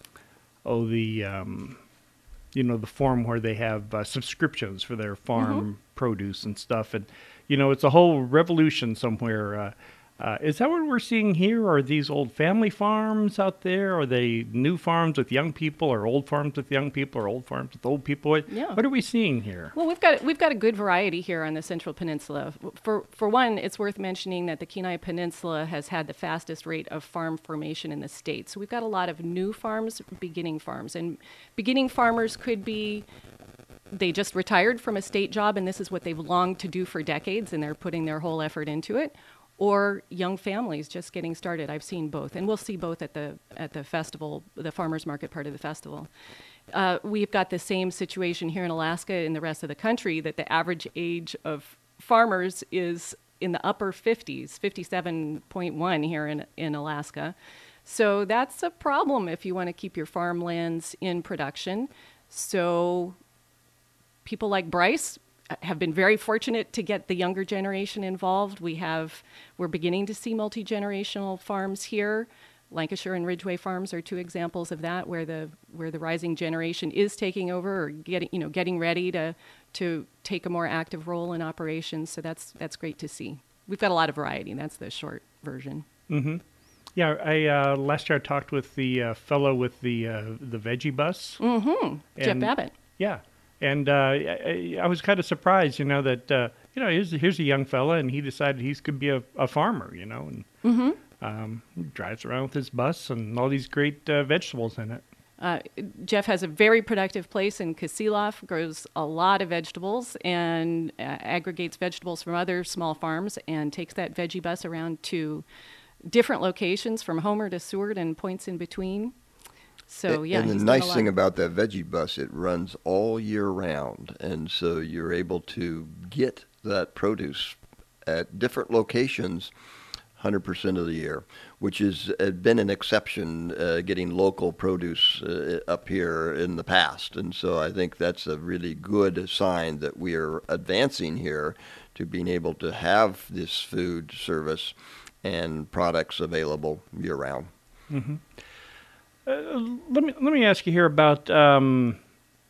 oh the um, you know the form where they have uh, subscriptions for their farm produce and stuff, and you know it's a whole revolution somewhere. Uh, uh, is that what we're seeing here? Are these old family farms out there? Are they new farms with young people, or old farms with young people, or old farms with old people? What, Yeah. what are we seeing here? Well, we've got we've got a good variety here on the Central Peninsula. For for one, it's worth mentioning that the Kenai Peninsula has had the fastest rate of farm formation in the state. So we've got a lot of new farms, beginning farms, and beginning farmers could be they just retired from a state job and this is what they've longed to do for decades, and they're putting their whole effort into it. Or young families just getting started. I've seen both, and we'll see both at the at the festival, the farmers market part of the festival. Uh, we've got the same situation here in Alaska and the rest of the country, that the average age of farmers is in the upper fifties, fifty-seven point one here in, in Alaska. So that's a problem if you want to keep your farmlands in production. So people like Bryce have been very fortunate to get the younger generation involved. We have, we're beginning to see multi-generational farms here. Lancashire and Ridgeway farms are two examples of that, where the where the rising generation is taking over or getting you know getting ready to to take a more active role in operations. So that's that's great to see. We've got a lot of variety. That's the short version. Mm-hmm. Yeah, I uh, last year I talked with the uh, fellow with the uh, the veggie bus. Mm-hmm. Jeff And- Babbitt. Yeah, and uh, I, I was kind of surprised, you know, that uh, you know here's here's a young fella, and he decided he could be a, a farmer, you know, and Mm-hmm. um, he drives around with his bus and all these great uh, vegetables in it. Uh, Jeff has a very productive place in Kasilof, grows a lot of vegetables and uh, aggregates vegetables from other small farms and takes that veggie bus around to different locations from Homer to Seward and points in between. So, yeah. And the he's done a nice lot. thing about that veggie bus, it runs all year round. And so you're able to get that produce at different locations one hundred percent of the year, which has uh, been an exception, uh, getting local produce uh, up here in the past. And so I think that's a really good sign that we are advancing here to being able to have this food service and products available year round. Mm-hmm. Uh, let me let me ask you here about um,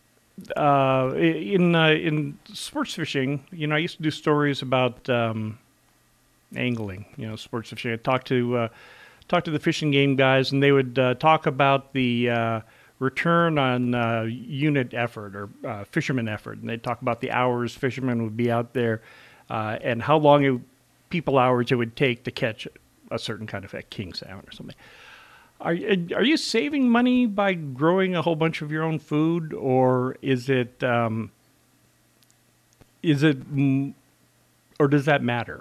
uh, in uh, in sports fishing. You know, I used to do stories about um, angling. You know, sports fishing. I talked to uh, talked to the fishing game guys, and they would uh, talk about the uh, return on uh, unit effort or uh, fisherman effort, and they'd talk about the hours fishermen would be out there uh, and how long it, people hours it would take to catch a certain kind of a king salmon or something. Are are you saving money by growing a whole bunch of your own food, or is it um, is it or does that matter?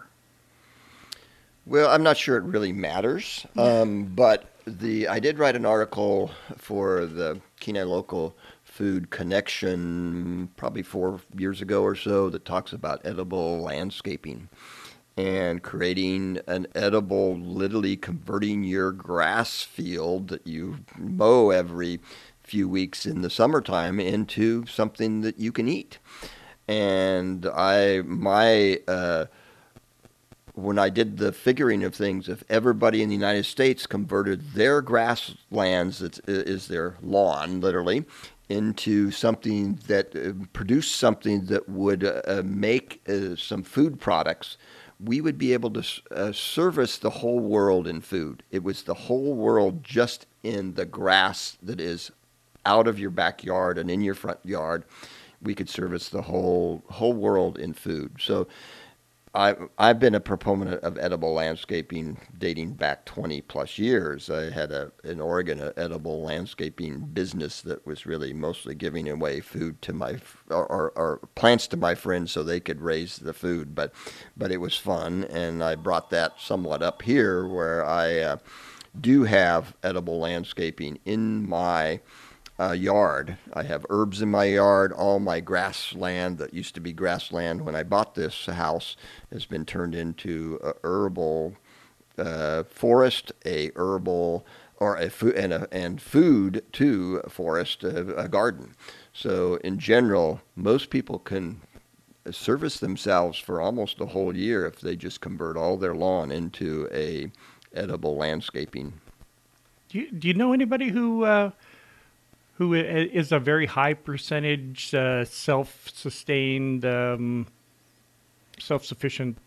Well, I'm not sure it really matters, um, but the I did write an article for the Kenai Local Food Connection probably four years ago or so that talks about edible landscaping and creating an edible, literally converting your grass field that you mow every few weeks in the summertime into something that you can eat. And I, my uh, when I did the figuring of things, if everybody in the United States converted their grasslands, that is their lawn, literally, into something that uh, produced something that would uh, make uh, some food products, we would be able to uh, service the whole world in food. It was the whole world just in the grass that is out of your backyard and in your front yard. We could service the whole whole world in food. So I, I've been a proponent of edible landscaping dating back twenty plus years. I had a, in Oregon, an edible landscaping business that was really mostly giving away food to my, or, or, or plants to my friends so they could raise the food. But, but it was fun, and I brought that somewhat up here where I uh, do have edible landscaping in my Uh, yard. I have herbs in my yard. All my grassland that used to be grassland when I bought this house has been turned into a herbal uh, forest, a herbal or a food and a, and food to a forest, a, a garden. So in general, most people can service themselves for almost a whole year if they just convert all their lawn into a edible landscaping. Do you, do you know anybody who uh, who is a very high percentage uh, self-sustained, um, self-sufficient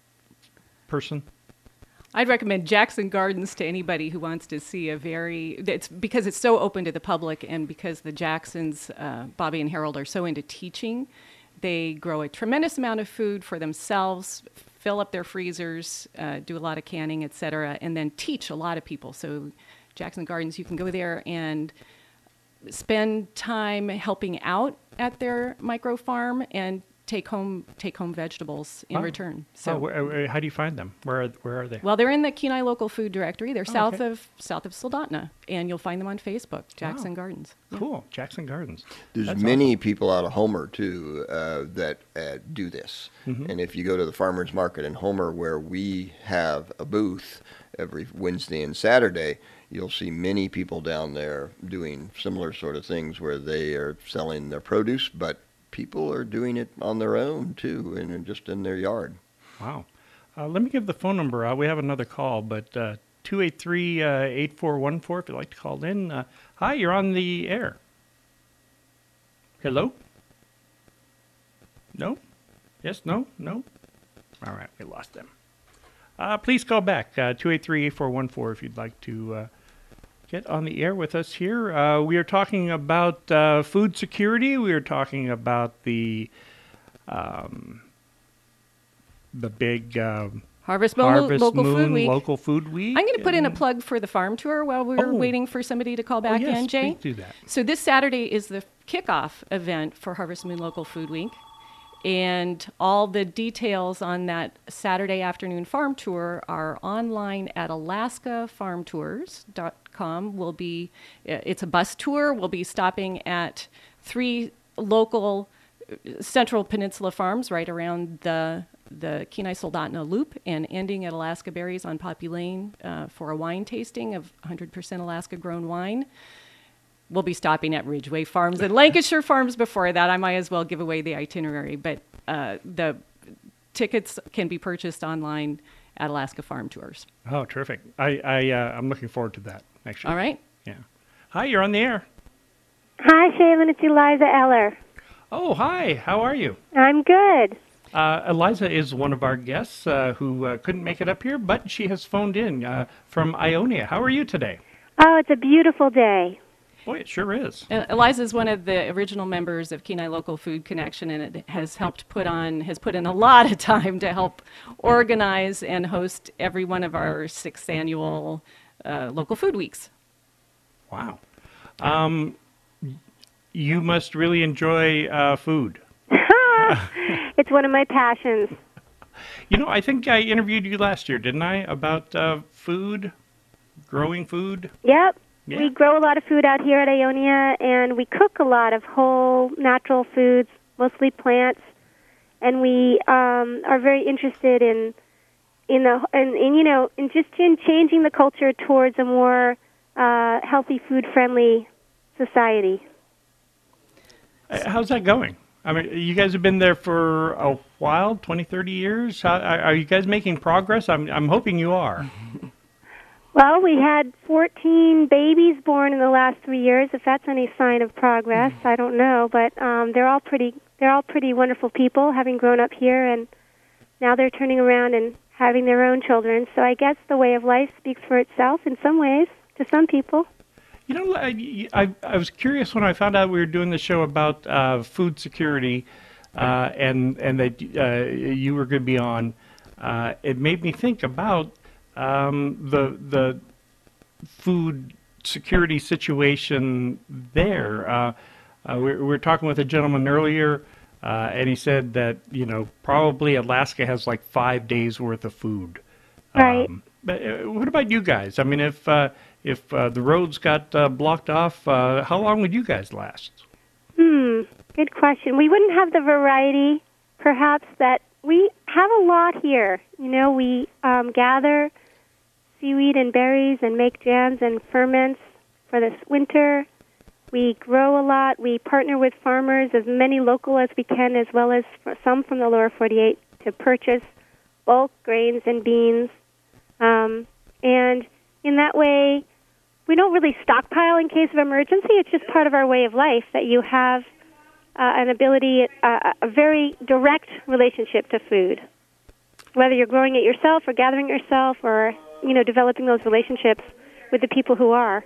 person? I'd recommend Jackson Gardens to anybody who wants to see a very, it's because it's so open to the public, and because the Jacksons, uh, Bobby and Harold, are so into teaching. They grow a tremendous amount of food for themselves, fill up their freezers, uh, do a lot of canning, et cetera, and then teach a lot of people. So Jackson Gardens, you can go there and spend time helping out at their micro farm and take home take home vegetables in oh. return. So, oh, where, how do you find them? Where are, where are they? Well, they're in the Kenai Local Food Directory. They're oh, south okay. of south of Soldotna, and you'll find them on Facebook, Jackson wow. Gardens. Yeah. Cool, Jackson Gardens. There's That's many awesome. people out of Homer, too, uh, that uh, do this. Mm-hmm. And if you go to the farmer's market in Homer, where we have a booth every Wednesday and Saturday, you'll see many people down there doing similar sort of things where they are selling their produce, but people are doing it on their own, too, and just in their yard. Wow. Uh, let me give the phone number out. We have another call, but uh, two eight three, eight four one four if you'd like to call in. Uh, hi, you're on the air. Hello? No? Yes, no? No? All right, we lost them. Uh, please call back, uh, two eight three, eight four one four if you'd like to uh, get on the air with us here. Uh, we are talking about uh, food security. We are talking about the um, the big uh, Harvest Moon Harvest Local Moon Food Week. Local Food Week. I'm going to put in a and- plug for the farm tour while we're Oh. waiting for somebody to call Oh, back yes, in, Jay. please do that. So this Saturday is the kickoff event for Harvest Moon Local Food Week. And all the details on that Saturday afternoon farm tour are online at alaska farm tours dot com. We'll be, it's a bus tour. We'll be stopping at three local Central Peninsula farms right around the the Kenai Soldotna Loop, and ending at Alaska Berries on Poppy Lane uh, for a wine tasting of one hundred percent Alaska grown wine. We'll be stopping at Ridgeway Farms and Lancashire Farms before that. I might as well give away the itinerary, but uh, the tickets can be purchased online at Alaska Farm Tours. Oh, terrific. I, I, uh, I'm looking forward to that, actually. All right. Yeah. Hi, you're on the air. Hi, Shaylin. It's Eliza Eller. Oh, hi. How are you? I'm good. Uh, Eliza is one of our guests uh, who uh, couldn't make it up here, but she has phoned in uh, from Ionia. How are you today? Oh, it's a beautiful day. Boy, it sure is. Uh, Eliza is one of the original members of Kenai Local Food Connection, and it has helped put on, has put in a lot of time to help organize and host every one of our sixth annual uh, local food weeks. Wow. Um, you must really enjoy uh, food. It's one of my passions. You know, I think I interviewed you last year, didn't I, about uh, food, growing food? Yep. Yeah. We grow a lot of food out here at Ionia, and we cook a lot of whole natural foods, mostly plants. And we um, are very interested in, in the, in, in you know, in just in changing the culture towards a more uh, healthy, food-friendly society. Uh, How's that going? I mean, you guys have been there for a while, twenty, thirty years. How, are are you guys making progress? I'm, I'm hoping you are. Well, we had fourteen babies born in the last three years. If that's any sign of progress, I don't know. But um, they're all pretty. They're all pretty wonderful people, having grown up here, and now they're turning around and having their own children. So I guess the way of life speaks for itself in some ways to some people. You know, I, I, I was curious when I found out we were doing the show about uh, food security, uh, and and that uh, you were going to be on. Uh, it made me think about um, the the food security situation there. Uh, uh, we, we were talking with a gentleman earlier, uh, and he said that you know probably Alaska has like five days worth of food. Right. Um, but uh, what about you guys? I mean, if uh, if uh, the roads got uh, blocked off, uh, how long would you guys last? Hmm. Good question. We wouldn't have the variety, perhaps, that we have a lot here. You know, we um, gather seaweed and berries and make jams and ferments for this winter. We grow a lot. We partner with farmers, as many local as we can, as well as some from the lower forty-eight, to purchase bulk grains and beans. Um, and in that way, we don't really stockpile in case of emergency. It's just part of our way of life that you have uh, an ability, uh, a very direct relationship to food. Whether you're growing it yourself or gathering it yourself or, you know, developing those relationships with the people who are.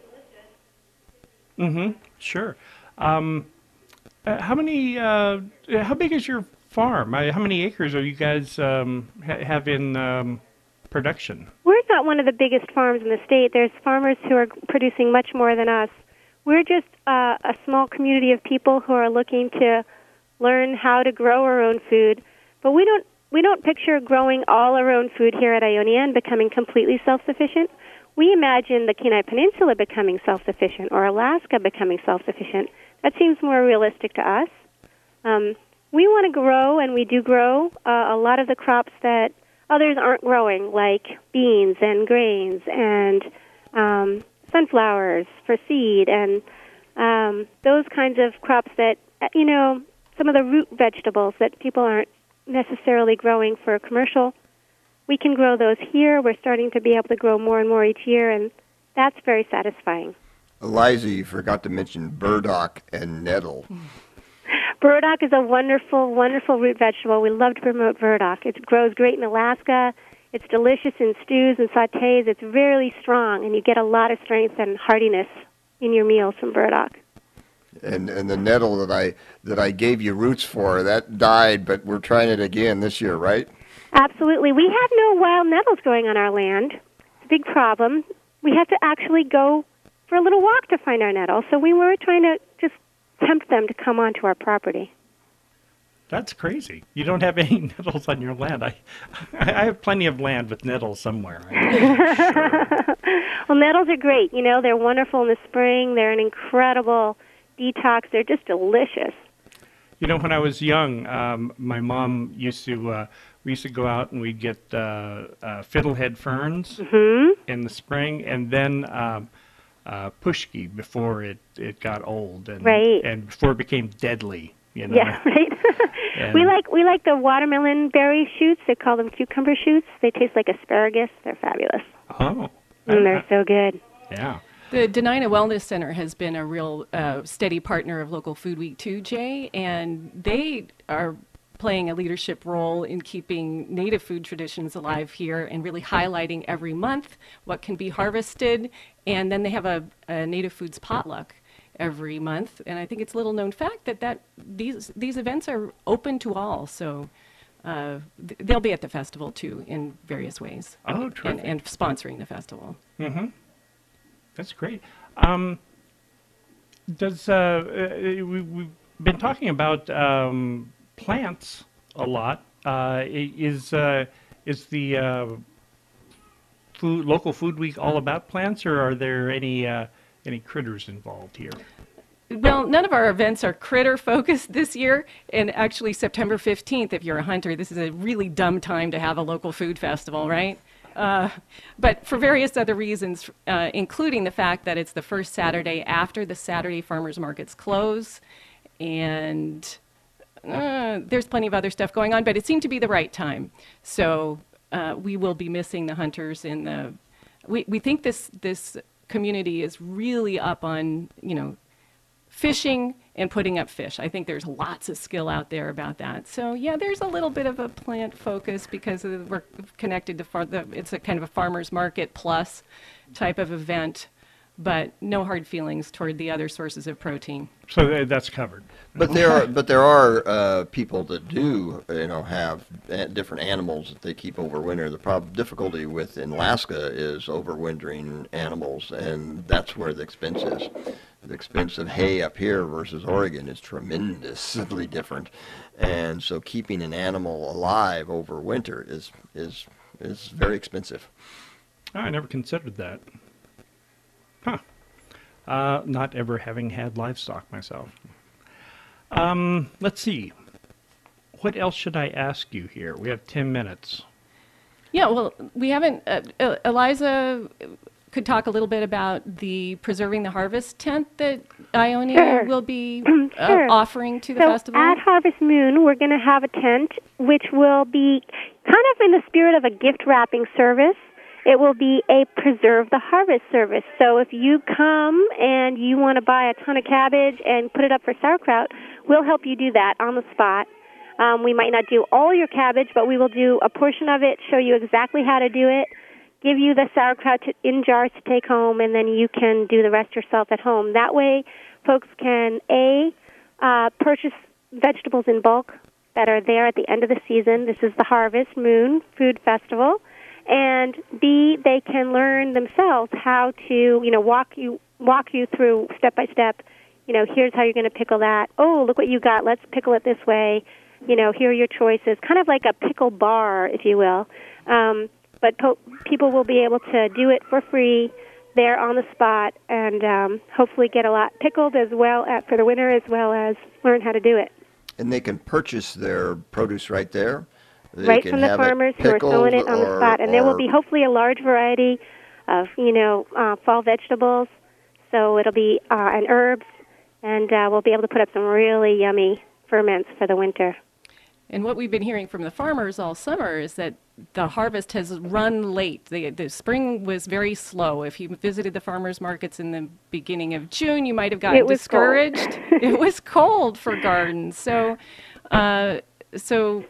Mm-hmm. Sure. Um, uh, how many, uh, how big is your farm? Uh, how many acres are you guys um, ha- have in um, production? We're not one of the biggest farms in the state. There's farmers who are producing much more than us. We're just uh, a small community of people who are looking to learn how to grow our own food. But we don't we don't picture growing all our own food here at Ionia and becoming completely self-sufficient. We imagine the Kenai Peninsula becoming self-sufficient or Alaska becoming self-sufficient. That seems more realistic to us. Um, we want to grow, and we do grow, uh, a lot of the crops that others aren't growing, like beans and grains and um, sunflowers for seed and um, those kinds of crops that, you know, some of the root vegetables that people aren't necessarily growing for commercial. We can grow those here. We're starting to be able to grow more and more each year, and that's very satisfying. Eliza, you forgot to mention burdock and nettle. Burdock is a wonderful, wonderful root vegetable. We love to promote burdock. It grows great in Alaska. It's delicious in stews and sautés. It's really strong, and you get a lot of strength and heartiness in your meals from burdock. And and the nettle that I that I gave you roots for, that died, but we're trying it again this year, right? Absolutely. We have no wild nettles growing on our land. It's a big problem. We have to actually go for a little walk to find our nettles, so we were trying to just tempt them to come onto our property. That's crazy. You don't have any nettles on your land. I, I have plenty of land with nettles somewhere. Sure. Well, nettles are great. You know, they're wonderful in the spring. They're an incredible detox. They're just delicious. You know, when I was young, um, my mom used to, uh, we used to go out and we'd get uh, uh, fiddlehead ferns Mm-hmm. in the spring, and then um, uh, pushki before it, it got old and Right. and before it became deadly. You know? Yeah, right. And we like we like the watermelon berry shoots. They call them cucumber shoots. They taste like asparagus. They're fabulous. Oh. And they're so good. Yeah. The Denina Wellness Center has been a real uh, steady partner of Local Food Week too, Jay, and they are playing a leadership role in keeping native food traditions alive here and really highlighting every month what can be harvested. And then they have a, a native foods potluck every month. And I think it's a little known fact that, that these these events are open to all. So uh, th- they'll be at the festival too in various ways. Oh, and, terrific. and sponsoring the festival. Mm-hmm. That's great. Um, does uh, uh, we, we've been talking about um, plants a lot. Uh, i- is uh, is the uh, food local food week all about plants, or are there any uh, any critters involved here? Well, none of our events are critter focused this year. And actually, September fifteenth, if you're a hunter, this is a really dumb time to have a local food festival, right? Uh, but for various other reasons, uh, including the fact that it's the first Saturday after the Saturday farmers markets close. And uh, there's plenty of other stuff going on, but it seemed to be the right time. So uh, we will be missing the hunters in the. We we think this this community is really up on, you know, fishing and putting up fish. I think there's lots of skill out there about that. So yeah, there's a little bit of a plant focus because of, we're connected to far, the, it's a kind of a farmer's market plus type of event, but no hard feelings toward the other sources of protein. So uh, that's covered. But there are, but there are uh, people that do, you know, have a- different animals that they keep overwinter. The problem, difficulty with in Alaska is overwintering animals, and that's where the expense is. The expense of hay up here versus Oregon is tremendously different, and so keeping an animal alive over winter is is is very expensive. Oh, I never considered that. Huh. Uh, not ever having had livestock myself. Um, let's see. What else should I ask you here? We have ten minutes. Yeah, well, we haven't. Uh, uh, Eliza could talk a little bit about the Preserving the Harvest tent that Ionia Sure. will be uh, Sure. offering to the so festival. at Harvest Moon, we're going to have a tent which will be kind of in the spirit of a gift wrapping service. It will be a Preserve the Harvest service. So if you come and you want to buy a ton of cabbage and put it up for sauerkraut, we'll help you do that on the spot. Um, we might not do all your cabbage, but we will do a portion of it, show you exactly how to do it, give you the sauerkraut to, in jars to take home, and then you can do the rest yourself at home. That way, folks can, A, uh, purchase vegetables in bulk that are there at the end of the season. This is the Harvest Moon Food Festival. And B, they can learn themselves how to, you know, walk you walk you through step by step. You know, here's how you're going to pickle that. Oh, look what you got. Let's pickle it this way. You know, here are your choices. Kind of like a pickle bar, if you will. Um, but po- people will be able to do it for free there on the spot, and um, hopefully get a lot pickled as well at, for the winter, as well as learn how to do it. And they can purchase their produce right there. They Right can from the have it farmers who are pickled sowing it on the or- spot. And there will or- be hopefully a large variety of, you know, uh, fall vegetables. So it'll be, uh, and herbs, and uh, we'll be able to put up some really yummy ferments for the winter. And what we've been hearing from the farmers all summer is that the harvest has run late. The, the spring was very slow. If you visited the farmers markets in the beginning of June, you might have gotten It was cold. discouraged. It was cold for gardens. So, uh, so,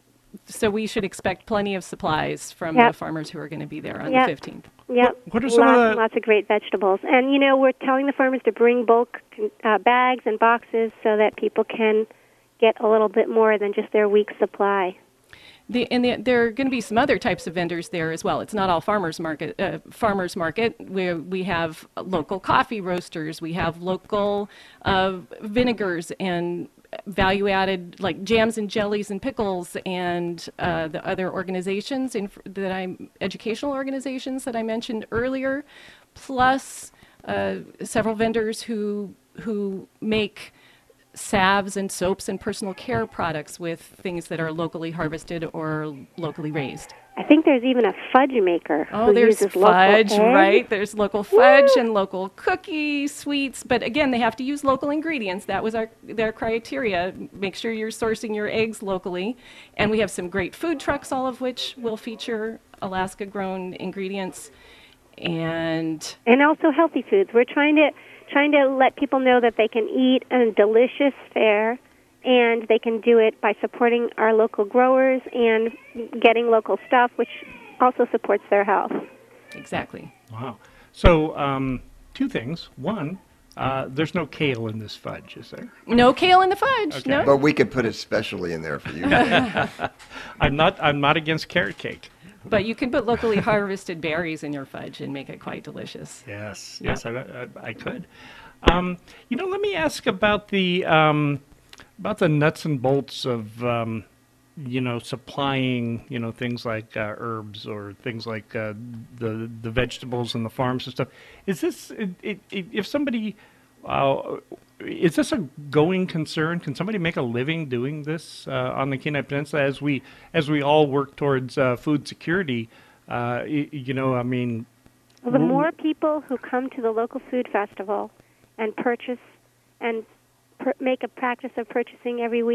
so we should expect plenty of supplies from Yep. the farmers who are going to be there on Yep. the fifteenth. Yep. What- what are some of lots the- and lots of great vegetables. And, you know, we're telling the farmers to bring bulk uh, bags and boxes so that people can get a little bit more than just their week's supply. The, and the, there are going to be some other types of vendors there as well. It's not all farmers market. Uh, farmers market. We we have local coffee roasters. We have local uh, vinegars and value-added like jams and jellies and pickles, and uh, the other organizations in, that I educational organizations that I mentioned earlier, plus uh, several vendors who who make salves and soaps and personal care products with things that are locally harvested or locally raised. I think there's even a fudge maker Oh, who there's uses local fudge, eggs. right? There's local fudge Woo! and local cookie sweets, but again, they have to use local ingredients. That was our their criteria. Make sure you're sourcing your eggs locally. And we have some great food trucks, all of which will feature Alaska-grown ingredients. And And also healthy foods. We're trying to trying to let people know that they can eat a delicious fare, and they can do it by supporting our local growers and getting local stuff, which also supports their health. exactly. Wow. So, um, two things. One, uh, there's no kale in this fudge, is there? No kale in the fudge. Okay. No. But we could put it specially in there for you. I'm not. I'm not against carrot cake. But you can put locally harvested berries in your fudge and make it quite delicious. Yes. Yes, I, I, I could. Um, you know, let me ask about the um, about the nuts and bolts of um, you know supplying you know things like uh, herbs or things like uh, the the vegetables and the farms and stuff. Is this it, it, it, if somebody uh, is this a going concern? Can somebody make a living doing this uh, on the Kenai Peninsula as we as we all work towards uh, food security? Uh, y- you know, I mean, Well, the more people who come to the local food festival and purchase and per- make a practice of purchasing every week,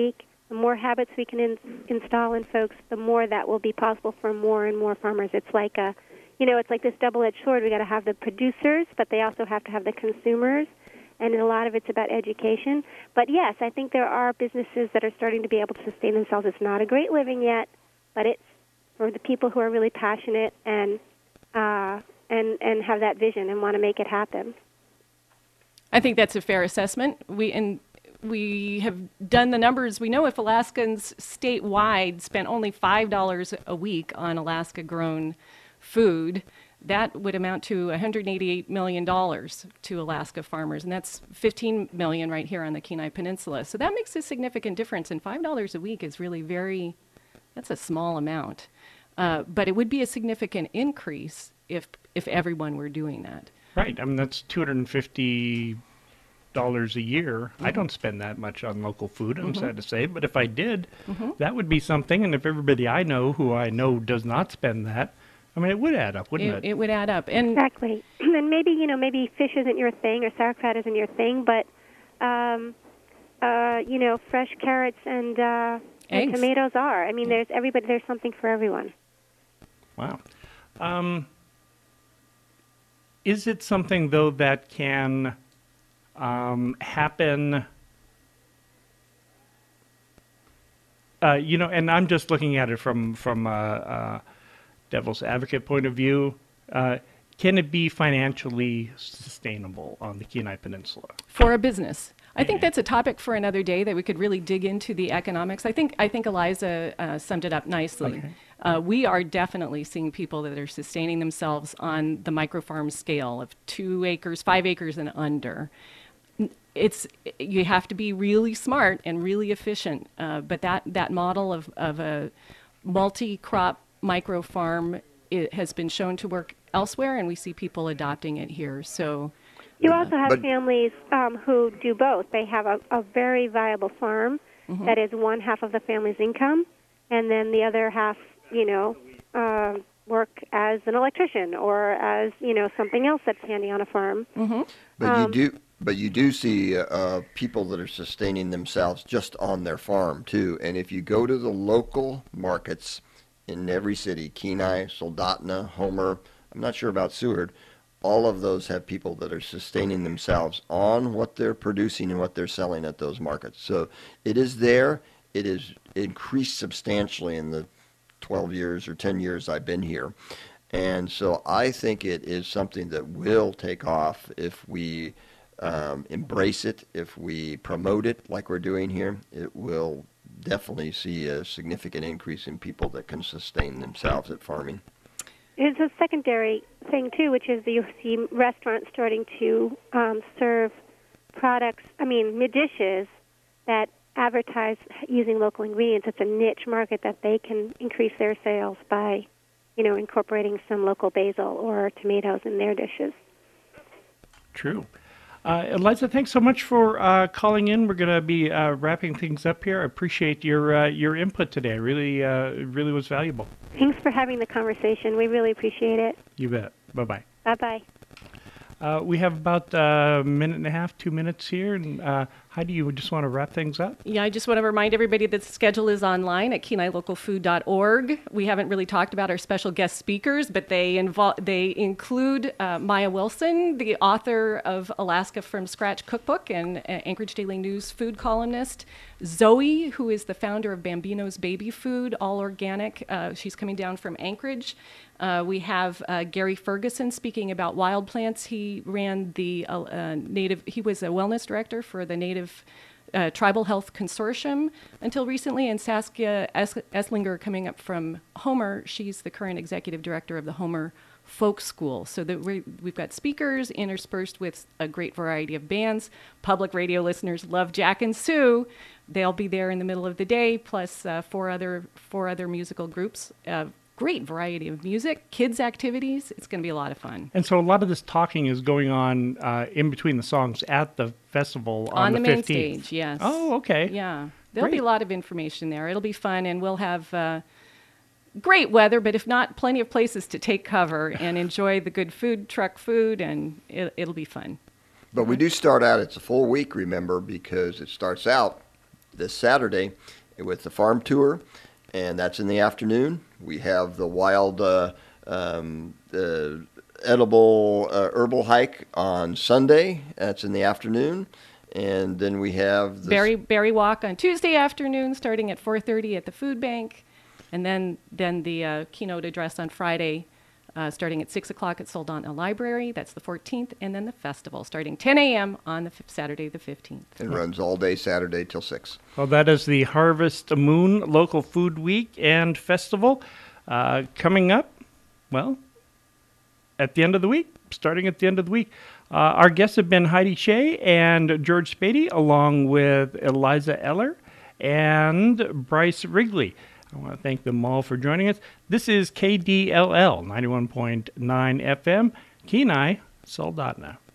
the more habits we can in, install in folks, the more that will be possible for more and more farmers. It's like a, you know, it's like this double-edged sword. We got to have the producers, but they also have to have the consumers, and a lot of it's about education. But yes, I think there are businesses that are starting to be able to sustain themselves. It's not a great living yet, but it's for the people who are really passionate and uh, and and have that vision and want to make it happen. I think that's a fair assessment. We and we have done the numbers. We know if Alaskans statewide spent only five dollars a week on Alaska-grown food, that would amount to one hundred eighty-eight million dollars to Alaska farmers, and that's fifteen million dollars right here on the Kenai Peninsula. So that makes a significant difference, and five dollars a week is really very, that's a small amount. Uh, but it would be a significant increase if if everyone were doing that. Right. I mean, that's two hundred fifty dollars a year. Mm-hmm. I don't spend that much on local food, I'm mm-hmm. sad to say. But if I did, mm-hmm. that would be something. And if everybody I know who I know does not spend that, I mean, it would add up, wouldn't it? It, it would add up. And exactly. And maybe, you know, maybe fish isn't your thing or sauerkraut isn't your thing, but, um, uh, you know, fresh carrots and, uh, and tomatoes are. I mean, there's everybody. There's something for everyone. Wow. Um, is it something, though, that can um, happen, uh, you know, and I'm just looking at it from, from a, a devil's advocate point of view. Uh, can it be financially sustainable on the Kenai Peninsula? For a business. I think that's a topic for another day that we could really dig into the economics. I think I think Eliza uh, summed it up nicely. Okay. Uh, we are definitely seeing people that are sustaining themselves on the microfarm scale of two acres, five acres and under. It's you have to be really smart and really efficient, uh, but that, that model of, of a multi-crop microfarm it has been shown to work elsewhere, and we see people adopting it here. So. You also have But, families um, who do both. They have a, a very viable farm mm-hmm. that is one half of the family's income, and then the other half, you know, uh, work as an electrician or as, you know, something else that's handy on a farm. Mm-hmm. But Um, you do, but you do see uh, people that are sustaining themselves just on their farm too. And if you go to the local markets in every city, Kenai, Soldotna, Homer, I'm not sure about Seward, all of those have people that are sustaining themselves on what they're producing and what they're selling at those markets. So it is there. It is increased substantially in the twelve years or ten years I've been here. And so I think it is something that will take off if we um, embrace it, if we promote it like we're doing here. It will definitely see a significant increase in people that can sustain themselves at farming. There's a secondary thing, too, which is that you see restaurants starting to um, serve products, I mean, dishes that advertise using local ingredients. It's a niche market that they can increase their sales by, you know, incorporating some local basil or tomatoes in their dishes. True. Uh, Eliza, thanks so much for uh, calling in. We're going to be uh, wrapping things up here. I appreciate your uh, your input today. Really, uh, it really was valuable. Thanks for having the conversation. We really appreciate it. You bet. Bye-bye. Bye-bye. Uh, we have about a minute and a half, two minutes here. And uh, Heidi, you just want to wrap things up? Yeah, I just want to remind everybody that the schedule is online at kenai local food dot org. We haven't really talked about our special guest speakers, but they involve they include uh, Maya Wilson, the author of Alaska from Scratch Cookbook and uh, Anchorage Daily News food columnist, Zoe, who is the founder of Bambino's Baby Food, all organic. Uh, she's coming down from Anchorage. Uh, we have uh, Gary Ferguson speaking about wild plants. He ran the uh, uh, native, he was a wellness director for the Native uh, Tribal Health Consortium until recently, and Saskia es- Esslinger coming up from Homer. She's the current executive director of the Homer Folk School. So that we, we've got speakers interspersed with a great variety of bands. Public radio listeners love Jack and Sue. They'll be there in the middle of the day, plus uh, four other four other musical groups. Uh, great variety of music, kids' activities. It's going to be a lot of fun. And so a lot of this talking is going on uh, in between the songs at the festival on, on the, the main fifteenth. stage, yes. Oh, okay. Yeah. There'll Great. be a lot of information there. It'll be fun, and we'll have uh, great weather, but if not, plenty of places to take cover and enjoy the good food, truck food, and it, it'll be fun. But we do start out, it's a full week, remember, because it starts out this Saturday, with the farm tour, and that's in the afternoon. We have the wild uh, um, the edible uh, herbal hike on Sunday. That's in the afternoon. And then we have the berry berry walk on Tuesday afternoon, starting at four thirty at the food bank, and then then the uh, keynote address on Friday, uh, starting at six o'clock at Soldotna Library. That's the fourteenth, and then the festival starting ten a.m. on the f- Saturday the fifteenth. It runs all day Saturday till six. Well, that is the Harvest Moon Local Food Week and Festival uh, coming up. Well, at the end of the week, starting at the end of the week. Uh, our guests have been Heidi Shea and George Spady, along with Eliza Eller and Bryce Wrigley. I want to thank them all for joining us. This is K D L L ninety-one point nine F M, Kenai, Soldotna.